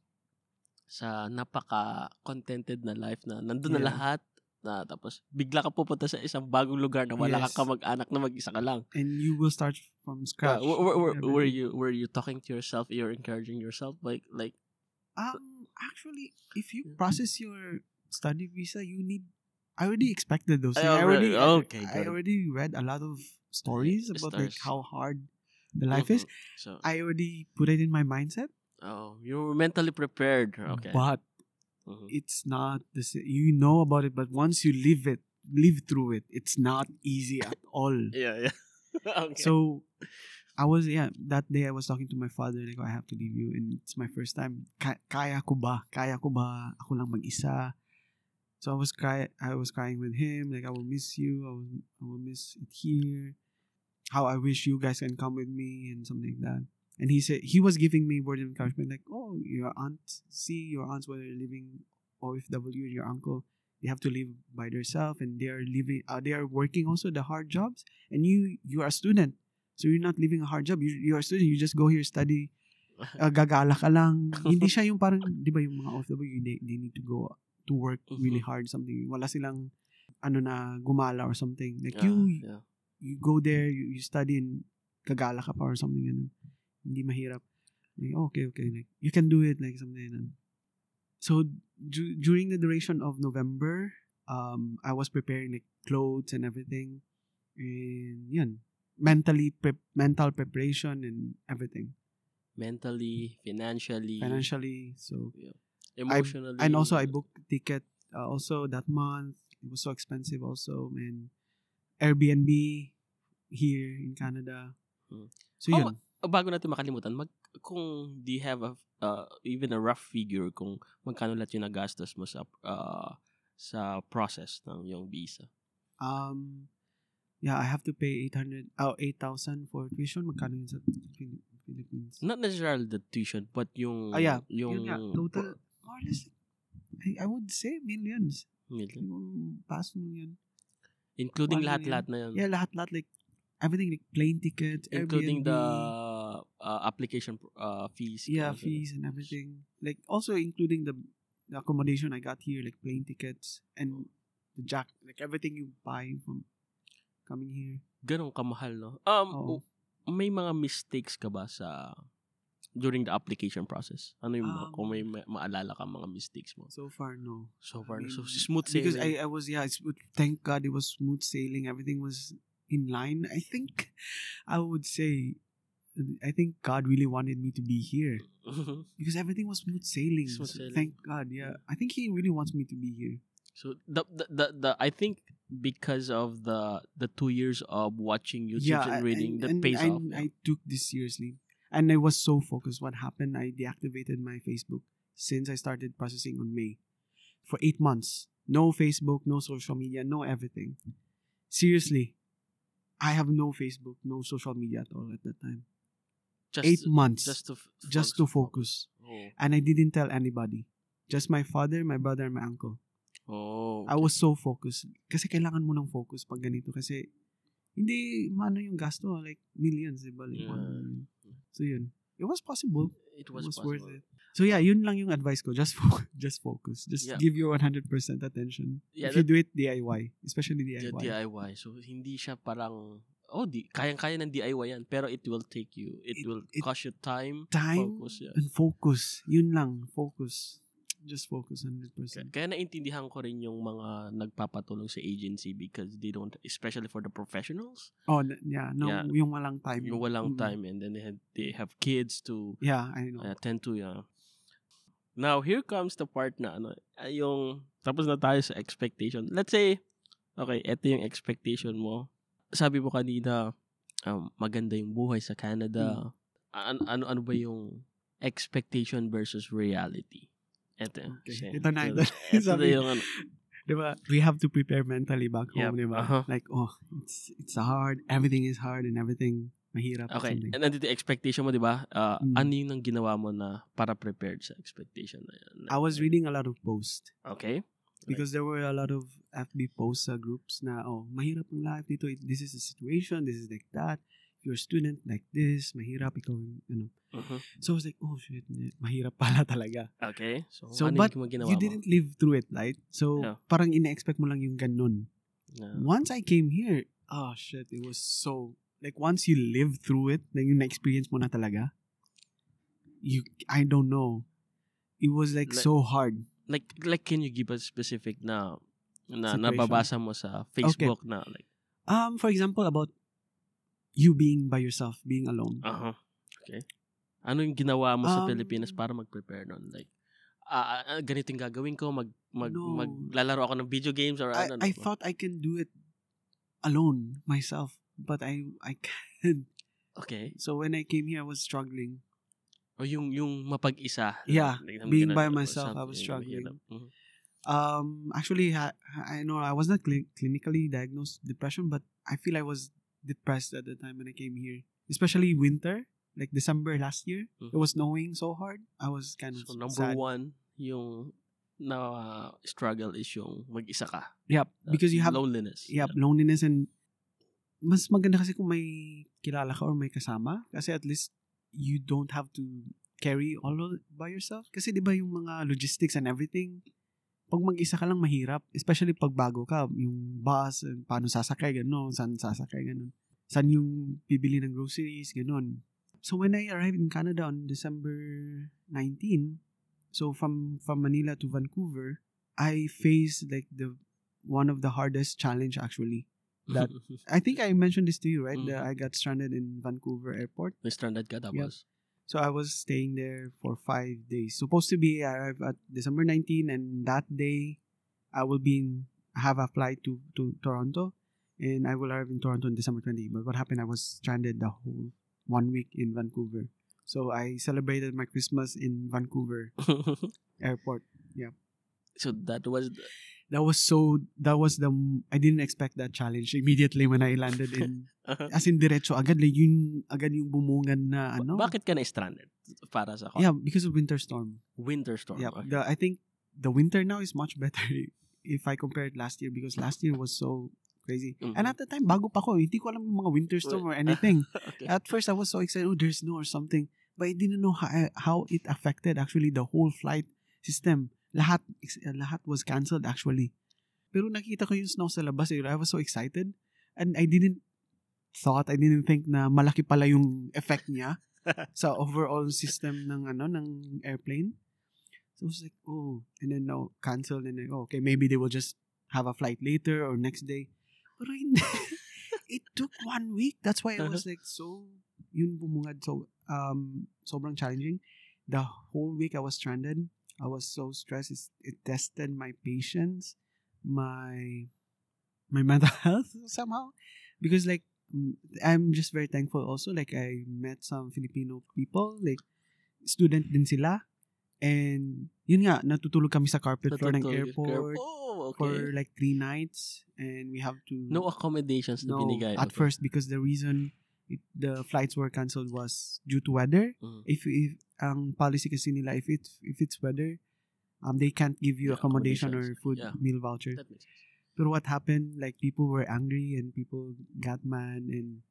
sa napaka-contented na life na nandun na Yeah. lahat na tapos bigla ka pupunta sa isang bagong lugar na wala Yes. kang kamag-anak na mag-isa ka lang. and you will start from Uh, scratch. were, were, were, were Everything. you were you talking to yourself? You're encouraging yourself like like Um, actually, if you Yeah. process your study visa, you need. I already expected those. I things. I already- already, okay, I, I good. already read a lot of stories Yeah, about like stories. how hard the life is. Mhm. So I already put it in my mindset, oh, you're mentally prepared. Okay. but Mhm. it's not the same. You know about it, but once you live it, live through it, it's not easy at all. Yeah, yeah. Okay. So I was, yeah, that day I was talking to my father, like, oh, I have to leave you, and it's my first time. Ka- kaya ko ba? Kaya ko ba? Ako lang mag-isa. So I was cry I was crying with him, like, I will miss you, I will, I will miss it here. How I wish you guys can come with me and something like that. And he said he was giving me word of encouragement, like, oh, your aunt, see your aunts were living O F W, and your uncle, they have to live by themselves, and they are living, uh, they are working also the hard jobs, and you you are a student, so you're not living a hard job. You you are a student, you just go here study, uh, gagala ka lang. Hindi siya yung parang, di ba yung mga O F W, they, they need to go to work really Mhm. hard, something. Wala silang ano na gumala or something. Like Yeah, you, yeah. you go there, you, you study and gagala ka pa or something. Ganun. Hindi mahirap. Like, oh, okay, okay. Like, you can do it. Like, something like that. So, du- during the duration of November, um, I was preparing like clothes and everything. And, yun. Mentally, pre- mental preparation and everything. Mentally, financially, Financially. So, emotionally. and also I booked ticket uh, also that month. It was so expensive also. And Airbnb here in Canada. Hmm. So, Oh, yun. uh, bago natin makalimutan, mag, kung do you have a, uh, even a rough figure kung magkano lahat yung nagastos mo sa uh, sa process ng yung visa? Um, yeah, I have to pay eight hundred, oh, eight thousand for tuition. Magkano yun sa Phil- Philippines? Not necessarily the tuition, but yung Ah, yeah. yung Yun nga, total, more or less, I, I would say millions. million. Yung past million. Including One lahat-lahat na yun. Yeah, lahat-lahat, like, everything, like plane tickets, Including Airbnb, the uh, application uh, fees. yeah, kung ano. fees and everything. Like, also including the, the accommodation I got here, like plane tickets and the jack, like everything you buy from coming here. Ganong kamahal, no? Um, Oo. may mga mistakes ka ba sa during the application process? Ano yung mga, Um, kung may ma- maalala ka mga mistakes mo? So far, no. So far, I mean, so smooth sailing. Because I, I was, yeah, it's, thank God it was smooth sailing. Everything was in line. I think I would say, I think God really wanted me to be here because everything was smooth sailing. Smooth So sailing. thank God, yeah. I think He really wants me to be here. So the, the the the I think because of the the two years of watching YouTube yeah, and reading, and, that and, pays and off. Yeah. I took this seriously, and I was so focused. What happened? I deactivated my Facebook since I started processing on May for eight months. No Facebook, no social media, no everything. Seriously, I have no Facebook, no social media at all at that time. just Eight months just to f- just to focus. Oh, And I didn't tell anybody. Just my father, my brother, and my uncle. oh I was so focused. Kasi kailangan mo ng focus pag ganito. Kasi hindi maano yung gasto. Like millions, diba? Like Yeah. one million. So yun. It was possible. it It was, was possible. worth it. So yeah, yun lang yung advice ko. Just fo- just focus. Just Yeah. give your one hundred percent attention. Yeah, If you do it D I Y. Especially D I The Y. D I Y. So hindi siya parang oh, di kayang-kaya ng D I Y yan, pero it will take you. It, It- will it- cost you time, Time focus. Yeah. and focus. Yun lang. Focus. Just focus one hundred Kaya, percent. kaya naintindihan ko rin yung mga nagpapatulong sa agency because they don't, especially for the professionals, Oh, n- yeah. No, Yeah. yung walang time. yung walang Mm. time and then they have, they have kids to Yeah, I know. uh, attend to. Yeah. Now, here comes the part na ano, ay yung tapos na tayo sa expectation. Let's say, okay, eto yung expectation mo. Sabi mo kanina, um, maganda yung buhay sa Canada. Ano, ano, ano ba yung expectation versus reality? Ito. Okay. Kasi, Ito na, ito. ito na Sabi, yung ano. diba, we have to prepare mentally back home, Yep. diba? Uh-huh. Like, oh, it's it's hard. Everything is hard and everything mahirap. or Okay. something. And nandito expectation mo, di ba? Uh, Mm. Ano yung nang ginawa mo na para prepared sa expectation na yan? I was reading a lot of posts Okay. because there were a lot of F B posts sa groups na, oh, mahirap ang life dito. This is the situation. This is like that. If you're a student like this, mahirap ikaw, ano. Uh-huh. So I was like, oh shit, mahirap pala talaga. Okay. So, So, ano but yung ginawa you mo? didn't live through it, right? So, Yeah. parang ina-expect mo lang yung ganun. Yeah. Once I came here, oh shit, it was so, like once you live through it, na yung na-experience mo na talaga, you, I don't know. It was like, Like- so hard. Like, like, can you give a specific na na Situation? nababasa mo sa Facebook na like, Um, for example, about you being by yourself, being alone. uh-huh. Okay. Ano yung ginawa mo sa Um, Pilipinas para mag-prepare nun? Like, ah, ah, ganito yung gagawin ko, mag, mag, No. maglalaro ako ng video games or I, ano? I no? thought I can do it alone, myself, but I, I can't. Okay. So when I came here, I was struggling. O yung, yung mapag-isa. Yeah, Like, being ganun, by or myself, I something, was struggling. mahirap. Mhm. Um, actually, I, I know I was not cli- clinically diagnosed depression, but I feel I was depressed at the time when I came here, especially winter, like December last year. Mhm. It was snowing so hard. I was kind of So, number sad. one, yung na struggle is yung mag-isa ka. Yep, because you have loneliness. yep loneliness, and mas maganda kasi kung may kilala ka or may kasama, kasi at least you don't have to carry all of it by yourself. Kasi di ba yung mga logistics and everything, pag mag-isa ka lang mahirap, especially pag bago ka, yung bus, paano sasakay, gano'n, saan sasakay, gano'n. Saan yung bibili ng groceries, gano'n. So when I arrived in Canada on December nineteenth, so from from Manila to Vancouver, I faced like the one of the hardest challenge actually. That I think I mentioned this to you, right? Mhm. That I got stranded in Vancouver airport. May stranded ka tapos. So I was staying there for five days. Supposed to be I arrived at December nineteenth, and that day I will be in have a flight to to Toronto, and I will arrive in Toronto on December twentieth. But what happened? I was stranded the whole one week in Vancouver. So I celebrated my Christmas in Vancouver airport. So that was the- That was so. That was the. I didn't expect that challenge immediately when I landed in. As in diretso agad, like yun agad yung bumungad na ano. Bakit ka na stranded para sa Yeah, because of winter storm. winter storm? Yeah, Okay. the, I think the winter now is much better if I compare it last year, because last year was so crazy. Mhm. And at the time, bago pa ko, hindi ko alam yung mga winter storm or anything. Okay. At first, I was so excited, oh, there's snow or something. But I didn't know how, how it affected actually the whole flight system. Lahat, ex- lahat was cancelled actually. Pero nakita ko yung snow sa labas. Eh. I was so excited. And I didn't thought, I didn't think na malaki pala yung effect niya sa overall system ng ano ng airplane. So I was like, oh, and then no, canceled, and then, oh, okay, maybe they will just have a flight later or next day. Pero hindi. It took one week. That's why I was like so, yun bumungad. So, um, sobrang challenging. The whole week I was stranded. I was so stressed. It's, it tested my patience, my my mental health somehow, because like mm, I'm just very thankful also. Like I met some Filipino people, like student din sila, and yun nga, natutulog kami sa carpet floor ng Natutulog ka. airport Oh, okay. for like three nights, and we have to No accommodations na no, binigay. at Okay. first, because the reason it, the flights were canceled was due to weather. Mm. If if ang policy kasi nila, if it if it's weather, um they can't give you Yeah, accommodation or accommodations. food Yeah. meal voucher. That makes sense. Pero what happened, like people were angry and people got mad, and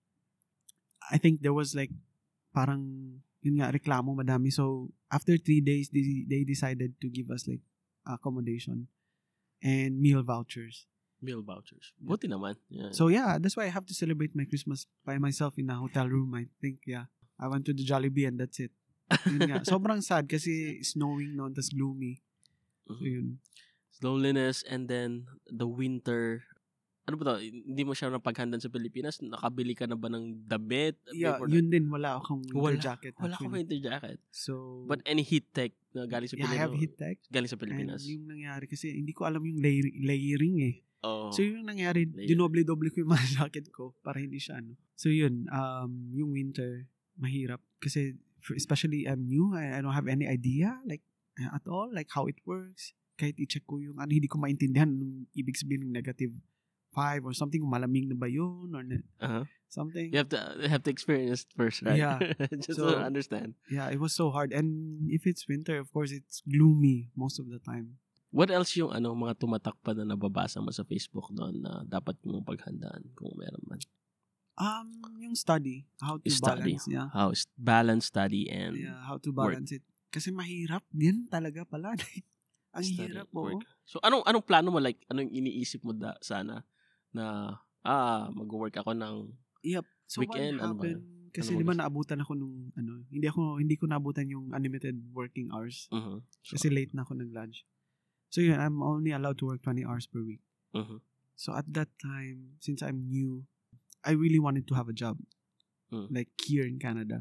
I think there was like parang yun nga reklamo madami. So after three days, they they decided to give us like accommodation and meal vouchers. Meal vouchers. Buti naman. Yeah. So yeah, that's why I have to celebrate my Christmas by myself in a hotel room. I think yeah, I went to the Jollibee and that's it. Yun nga. Sobrang sad kasi snowing noon, tas gloomy. So Mhm. yun. Loneliness, and then the winter. Ano ba to? Hindi mo siya napaghandan sa Pilipinas? Nakabili ka na ba ng damit? Yeah, Before yun din, wala akong winter Wala. jacket. Wala ka actually. winter jacket. So, But any heat tech na galing sa yeah, I Pilipinas? have heat tech. Galing sa And Pilipinas. yung nangyari kasi, hindi ko alam yung layer- layering eh. Oh. So yun yung nangyari, Layer. dinoble-doble ko yung mga jacket ko para hindi siya ano. So yun, um, yung winter, mahirap. Kasi for, especially I'm new, I, I don't have any idea like at all, like how it works. Kahit i-check ko yung ano, hindi ko maintindihan anong ibig sabihin ng negative five or something, kung malamig na ba yun or na, Uh-huh. something. You have to you have to experience it first, right? Yeah. Just So- to understand. Yeah, it was so hard. And if it's winter, of course, it's gloomy most of the time. What else yung ano mga tumatak pa na nababasa mo sa Facebook noon na dapat mong paghandaan kung meron man? Um, yung study, how to Study. balance, yeah. How s- balance study and Yeah, how to balance it. Kasi mahirap din talaga pala. Ang study, hirap mo. work. So anong anong plano mo, like anong iniisip mo da, sana na ah mag-work ako ng Yep. So Weekend, what ano ba happened, kasi Ano di ba mo naabutan ako nung, ano, hindi ako, hindi ko naabutan yung unlimited working hours. Mhm. So, Kasi late na ako nag-lunch. So yun, I'm only allowed to work twenty hours per week. mhm. So at that time, since I'm new, I really wanted to have a job. Mm. Like here in Canada.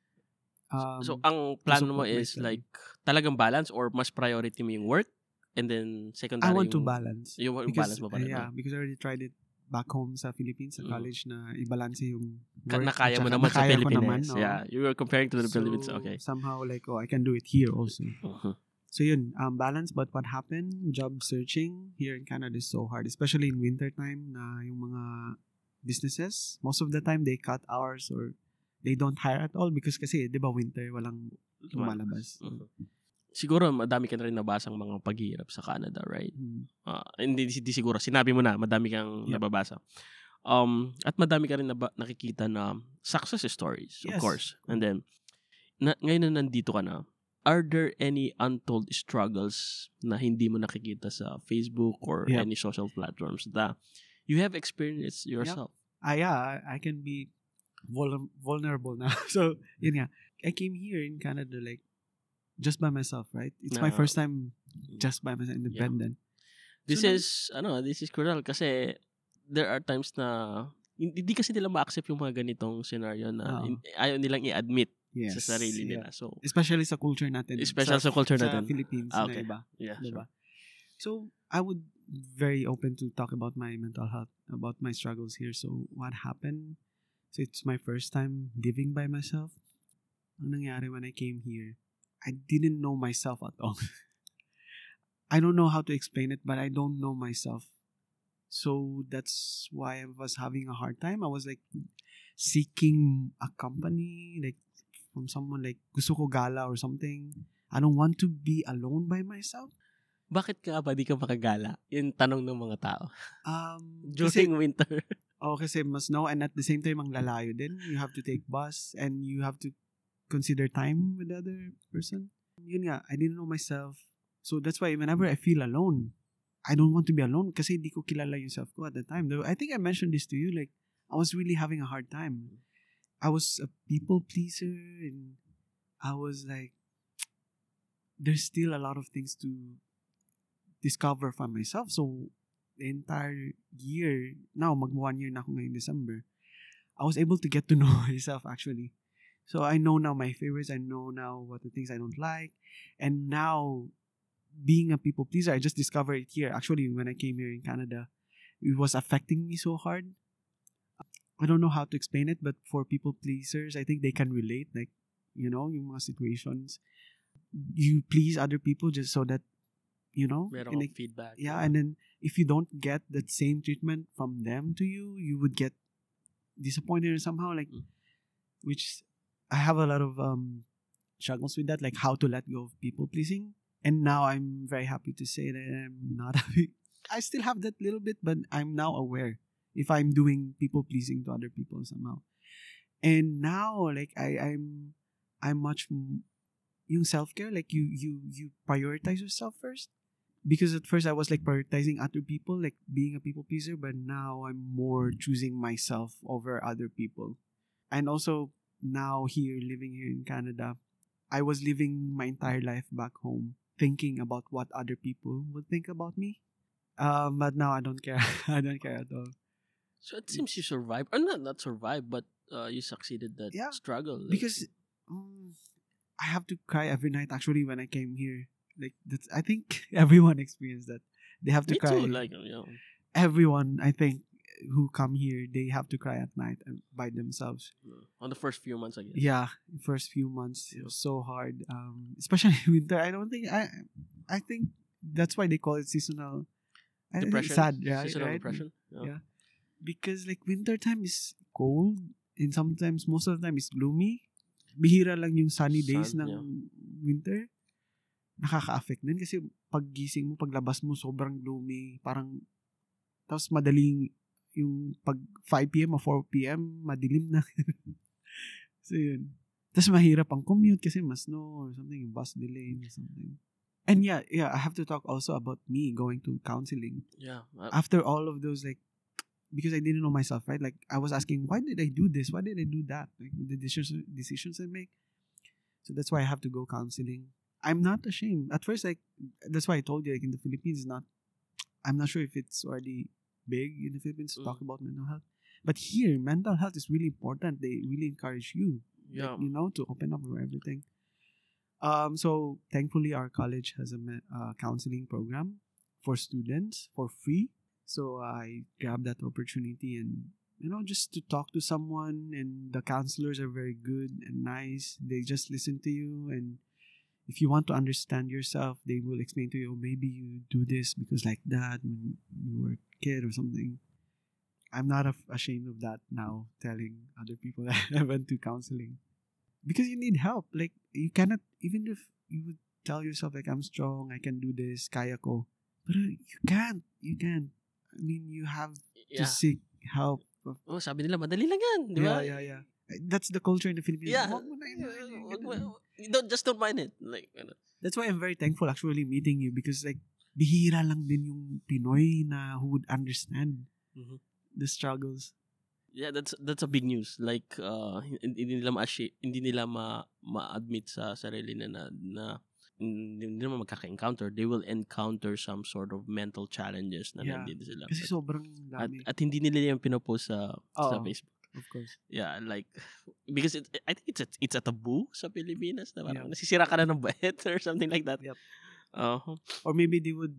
Um, So ang plano mo support my is study. like talagang balance or mas priority mo yung work and then secondary I want to yung, balance. yung, yung Because, balance mo uh, pa rin. yeah, because I already tried it back home sa Philippines, sa Mm. college, na i-balance yung Ka- work. na kaya at mo saka naman sa nakaya ko Philippines. naman, oo. Yeah, you were comparing to the So, Philippines. Okay. somehow like, oh, I can do it here also. Mhm. So yun, um, balance. But what happened, job searching here in Canada is so hard, especially in winter time na yung mga businesses, most of the time they cut hours or they don't hire at all because kasi, di ba, winter, walang lumalabas. Mhm. Siguro madami ka na rin nabasang mga paghihirap sa Canada, right? Mm. Ah, hindi, hindi siguro. Sinabi mo na, madami kang Yep. nababasa. Um, at madami ka rin naba- nakikita na success stories, of Yes. course. And then, na, ngayon na nandito ka na, are there any untold struggles na hindi mo nakikita sa Facebook or Yep. any social platforms that you have experienced yourself? Ah, yeah, I, I can be vul- vulnerable now. So, yun nga. I came here in Canada like just by myself, right? It's my Na- first time just by myself, independent. This So, is, ano, this is cruel kasi there are times na hindi hindi kasi nila ma-accept yung mga ganitong scenario na Oo. in- ayaw nilang i-admit Yes. sa sarili yeah. nila. So, Especially sa culture natin. Especially sa culture Sa natin. Philippines Ah, na okay. iba. yeah, Diba? sure. So, I would very open to talk about my mental health, about my struggles here. So, what happened? So, it's my first time living by myself. Ang nangyari when I came here, I didn't know myself at all. I don't know how to explain it, but I don't know myself. So, that's why I was having a hard time. I was like seeking a company, like from someone like gusto ko gala or something. I don't want to be alone by myself. Bakit ka ba di ka makagala? Yung tanong ng mga tao. Um, kasi, During winter. oh, kasi mas no, and at the same time, ang lalayo din. You have to take bus and you have to consider time with the other person. Yun nga, I didn't know myself. So that's why whenever I feel alone, I don't want to be alone kasi di ko kilala yung self ko at the time. Though I think I mentioned this to you, like, I was really having a hard time. I was a people pleaser and I was like, there's still a lot of things to discover for myself. So, the entire year, now, mag one year na ako ngayong December, I was able to get to know myself actually. So, I know now my favorites. I know now what the things I don't like. And now, being a people pleaser, I just discovered it here. Actually, when I came here in Canada, it was affecting me so hard. I don't know how to explain it, but for people pleasers, I think they can relate. Like, you know, yung mga situations. You please other people just so that, you know, Meron and kang it- feedback. yeah, and then if you don't get that same treatment from them to you, you would get disappointed or somehow like, Mm. which I have a lot of um struggles with that, like how to let go of people pleasing. And now I'm very happy to say that I'm not happy. I still have that little bit, but I'm now aware if I'm doing people pleasing to other people somehow. And now, like I, I'm, I'm much m- yung self care. Like you, you, you prioritize yourself first. Because at first I was like prioritizing other people, like being a people pleaser, but now I'm more choosing myself over other people. And also now here, living here in Canada, I was living my entire life back home thinking about what other people would think about me. Um, but now I don't care. I don't care at all. So it seems you survived. Or not, not survived, but uh, you succeeded that Yeah, struggle. Like, Because um, I have to cry every night actually when I came here. Like that's I think everyone experienced that. They have to me cry. too. Like, you know, everyone, I think, who come here, they have to cry at night and by themselves. On the first few months, I guess. Yeah, first few months it was so hard. Um, especially winter. I don't think I. I think that's why they call it seasonal. I think Depression. sad, right? Seasonal right? depression. Yeah. Yeah. Because like winter time is cold and sometimes most of the time is gloomy. Bihira lang yung sunny days Sun, ng yeah. winter. Nakaka-affect din kasi paggising mo, paglabas mo, sobrang gloomy. Parang, tapos madaling yung pag five p.m. o four p.m. madilim na. So yun. Tapos mahirap ang commute kasi mas snow or something, yung bus delay or something. And yeah, yeah, I have to talk also about me going to counseling. Yeah. Uh, After all of those, like, because I didn't know myself, right? Like, I was asking, why did I do this? Why did I do that? Like, the decisions, decisions I make. So that's why I have to go counseling. I'm not ashamed. At first, like, that's why I told you, like, in the Philippines, not, I'm not sure if it's already big in the Philippines to Mm. talk about mental health. But here, mental health is really important. They really encourage you, yeah. like, you know, to open up for everything. Um, so thankfully, our college has a me- uh, counseling program for students for free. So I grabbed that opportunity and, you know, just to talk to someone, and the counselors are very good and nice. They just listen to you, and if you want to understand yourself, they will explain to you, oh, maybe you do this because like that when you were a kid or something. I'm not af- ashamed of that now, telling other people that I went to counseling. Because you need help. Like, you cannot, even if you would tell yourself, like, I'm strong, I can do this, kaya ko. But uh, you can't. You can't. I mean, you have Yeah. to seek help. Oh, sabi nila, madali lang yan. Di ba? Yeah, yeah, yeah. That's the culture in the Philippines. Yeah. Wag mo na yun, yun, yun, Wag yun. mo- you don't, just don't mind it. Like, ano. That's why I'm very thankful actually meeting you, because like, bihira lang din yung Pinoy na who would understand Mhm. the struggles. Yeah, that's that's a big news. Like, uh, hindi nila ma hindi nila ma ma-admit sa sarili na na, na hindi naman magkaka-encounter. They will encounter some sort of mental challenges na Yeah. nandito sila. Kasi At, sobrang at, dami. at hindi nila yung pinopost sa sa Oo. Facebook. Of course. Yeah, like, because it, I think it's a, it's a taboo sa Pilipinas na parang Yeah. nasisira ka na ng bait or something like that. Yep. Uh-huh. Or maybe they would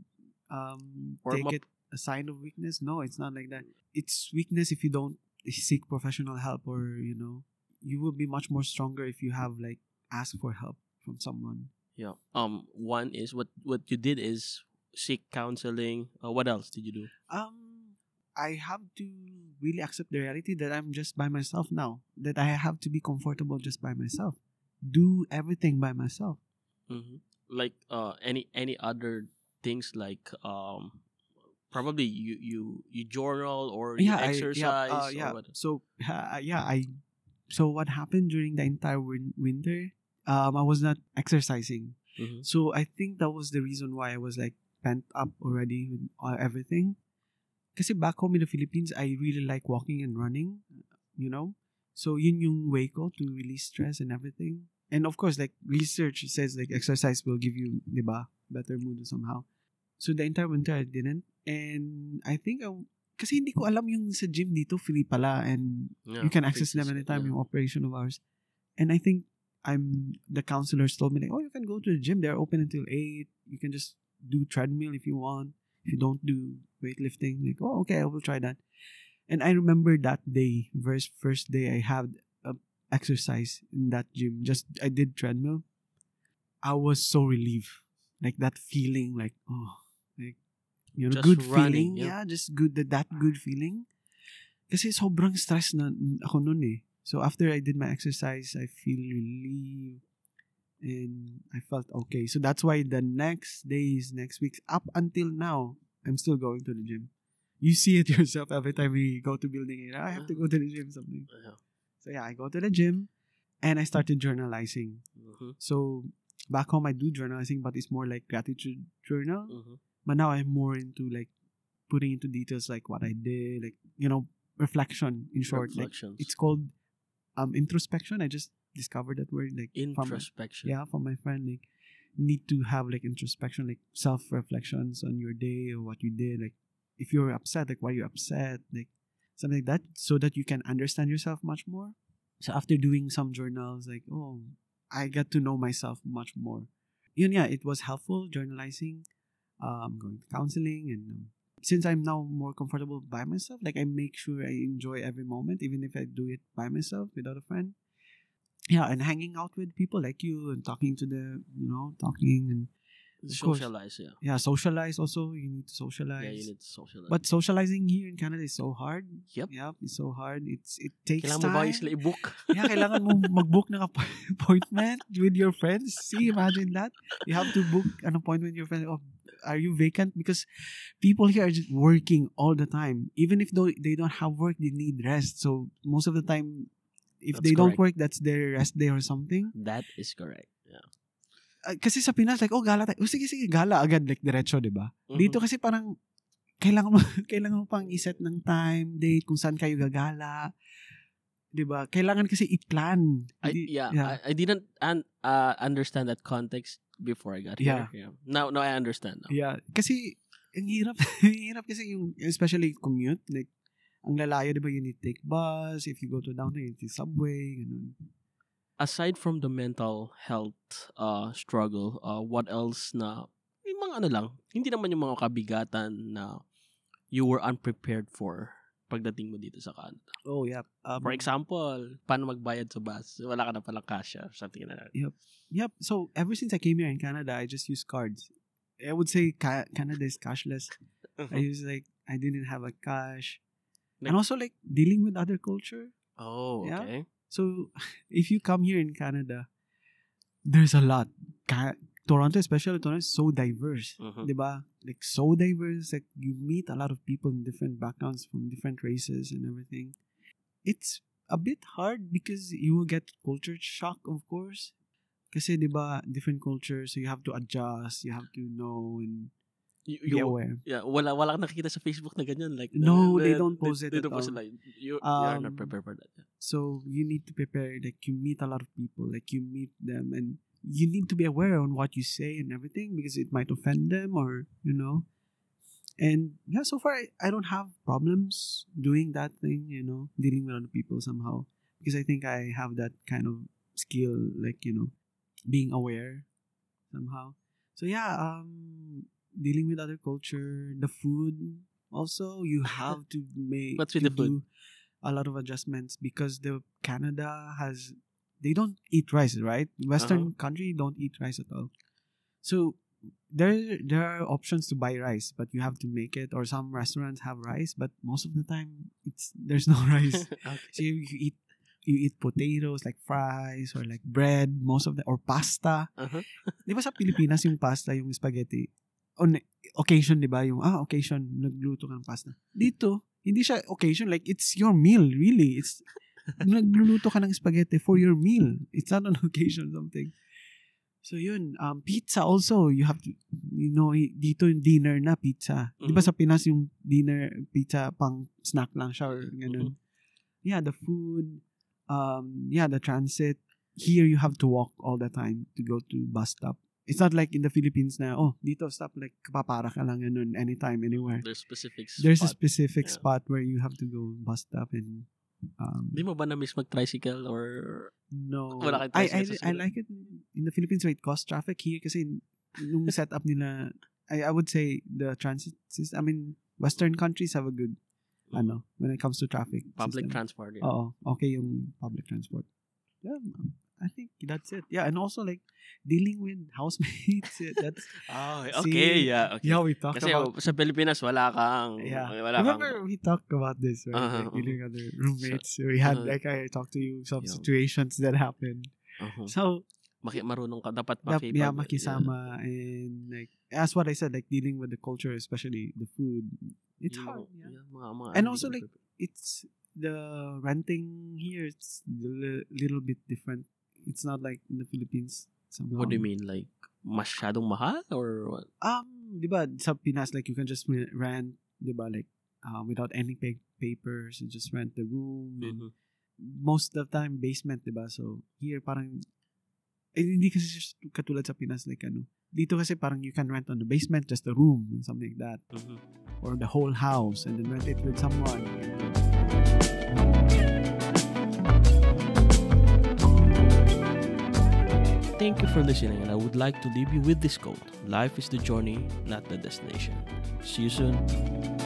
um, Or take map- it a sign of weakness. No, it's not like that. It's weakness if you don't seek professional help, or, you know, you will be much more stronger if you have like ask for help from someone. Yeah. Um. One is what what you did is seek counseling. Uh, what else did you do? Um, I have to really accept the reality that I'm just by myself now. That I have to be comfortable just by myself. Do everything by myself. Mm-hmm. Like uh any any other things like um probably you you you journal or you yeah, exercise I, yeah, uh, or yeah. what? So uh, yeah, I. So what happened during the entire win- winter? Um, I was not exercising. Mhm. So I think that was the reason why I was like pent up already with uh, everything. Kasi back home in the Philippines, I really like walking and running, you know. So yun yung way ko to release stress and everything. And of course, like research says like exercise will give you, di ba, better mood somehow. So the entire winter I didn't. And I think, I, kasi hindi ko alam yung sa gym dito, free pala. And Yeah, you can access them fixes it, anytime, yeah. yung operation of ours. And I think I'm the counselors told me like, oh, you can go to the gym. They're open until eight. You can just do treadmill if you want. If you don't do weightlifting, like, oh, okay, I will try that. And I remember that day, first first day I had a exercise in that gym. Just I did treadmill. I was so relieved, like that feeling, like oh, like you know, Just good running, feeling. yeah. Yeah, just good that that good feeling. Kasi sobrang stress na ako nun eh. So after I did my exercise, I feel relieved and I felt okay. So that's why the next days, next weeks, up until now, I'm still going to the gym. You see it yourself every time we go to building eight. I have to go to the gym, something. Yeah. So yeah, I go to the gym and I started journalizing. Mhm. So back home, I do journalizing, but it's more like gratitude journal. Mhm. But now I'm more into like putting into details like what I did, like, you know, reflection in short. Like Reflections. it's called um introspection. I just discovered that word like from my, Introspection. yeah, from my friend. Like you need to have like introspection, like self reflections on your day or what you did. Like if you're upset, like why you're upset, like something like that, so that you can understand yourself much more. So after doing some journals, like oh, I got to know myself much more. Yun, yeah, it was helpful journalizing. Um, going to counseling and um, since I'm now more comfortable by myself, like I make sure I enjoy every moment, even if I do it by myself without a friend. Yeah, and hanging out with people like you and talking to the, you know, talking and of course. Socialize, yeah. Yeah, socialize also. You need to socialize. Yeah, you need to socialize. But socializing here in Canada is so hard. Yep. Yep, it's so hard. It's it takes Kailangan time. mo ba yung sila i-book? Yeah, kailangan mo mag-book ng app- appointment with your friends. See, imagine that. You have to book an appointment with your friend. Oh, are you vacant? Because people here are just working all the time. Even if though they don't have work, they need rest. So most of the time, if That's they don't correct. work, that's their rest day or something. That is correct. Yeah. Uh, kasi sa Pinas, like, oh, gala tayo. Oh, sige, sige, gala agad. Like, diretso, di ba? Mhm. Dito kasi parang, kailangan mo, kailangan mo pang iset ng time, date, kung saan kayo gagala. Di ba? Kailangan kasi i-plan. I, Hindi- yeah, yeah. I, I didn't un, uh, understand that context before I got here. Yeah. Yeah. Now, now I understand. Now. Yeah. Kasi, ang hirap, ang hirap kasi yung, especially commute, like, ang lalayo, di ba, you need to take bus, if you go to downtown, you need to take subway, ganun. Aside from the mental health uh, struggle, uh, what else na, yung mga ano lang, hindi naman yung mga kabigatan na you were unprepared for pagdating mo dito sa Canada. Oh, yeah. Um, For example, paano magbayad sa bus? Wala ka na palang cash, or something na. Yep. So, ever since I came here in Canada, I just use cards. I would say ca- Canada is cashless. I use like, I didn't have a cash. Like- and also like dealing with other culture. Oh, Yeah. okay. So, if you come here in Canada, there's a lot. Ca- Toronto, especially Toronto, is so diverse. Mhm. Diba? Like, so diverse. Like, you meet a lot of people in different backgrounds from different races and everything. It's a bit hard because you will get culture shock, of course. Kasi, diba, different cultures, so you have to adjust, you have to know and You, be you, aware. yeah, wala wala kang nakikita sa Facebook na ganyan, like No, uh, they don't post it They at don't post it all. like you, you're not Um, prepared for that. So you need to prepare, like you meet a lot of people, like you meet them and you need to be aware on what you say and everything because it might offend them or, you know. And yeah, so far I, I don't have problems doing that thing, you know, dealing with other people somehow. Because I think I have that kind of skill, like, you know, being aware somehow. So yeah, um dealing with other culture, the food also you have to make What's with to the food? do a lot of adjustments because the Canada has they don't eat rice, right? Western country don't eat rice at all. So there there are options to buy rice, but you have to make it. Or some restaurants have rice, but most of the time it's there's no rice. Okay. So you, you eat you eat potatoes like fries or like bread, most of the or pasta. Uh-huh. Di ba sa Pilipinas yung pasta, yung spaghetti, on occasion, di ba? Yung, ah, occasion, nagluto ka ng pasta. Dito, hindi siya occasion, like, it's your meal, really. It's, nagluluto ka ng spaghetti for your meal. It's not an occasion, something. So, yun. Um, pizza also, you have to, you know, dito yung dinner na pizza. Di ba Mhm. sa Pinas yung dinner, pizza, pang snack lang siya or ganun. Yeah, the food, um, yeah, the transit. Here, you have to walk all the time to go to bus stop. It's not like in the Philippines na, oh, dito stop, like, kapapara ka lang ganun, anytime, anywhere. There's specific There's a spot. specific Yeah. spot where you have to go bus stop and, um, Di mo ba na-miss mag-tricycle or no. Wala kang I, I, tricycle sa I sunod? like it in the Philippines where it costs traffic here kasi nung setup nila, I, I would say the transit system, I mean, Western countries have a good, ano, when it comes to traffic public system. transport? Yeah. Oo, okay yung public transport. Yeah, I think that's it. Yeah, and also like dealing with housemates. yeah, That's Oh, See, okay, yeah. Okay. yeah, we talked Kasi about. sa Pilipinas, wala kang... Yeah, Wala remember kang... we talked about this, right? Uh-huh, Like dealing with other roommates. we had uh-huh. like I talked to you some Yeah. situations that happened. Uh-huh. So Maki- marunong ka. Dapat Dap- makipag... yeah, makisama and like as what I said, like dealing with the culture, especially the food. It's Yung hard. mga- Yeah. yeah, mga, mga And ano, also, hindi like, ko- It's the renting here. It's a li- little bit different. It's not like in the Philippines. Somehow. What do you mean? Like, masyadong mahal? Or what? Um, di ba, sa Pinas, like, you can just re- rent, di ba, like, uh, without any pa- papers, you just rent the room. And Mhm. most of the time, basement, di ba? So, here, parang, eh, hindi kasi siya katulad sa Pinas, like, ano, dito kasi parang you can rent on the basement, just a room, and something like that. Mhm. Or the whole house, and then rent it with someone. thank you for listening, and I would like to leave you with this quote: life is the journey, not the destination. See you soon.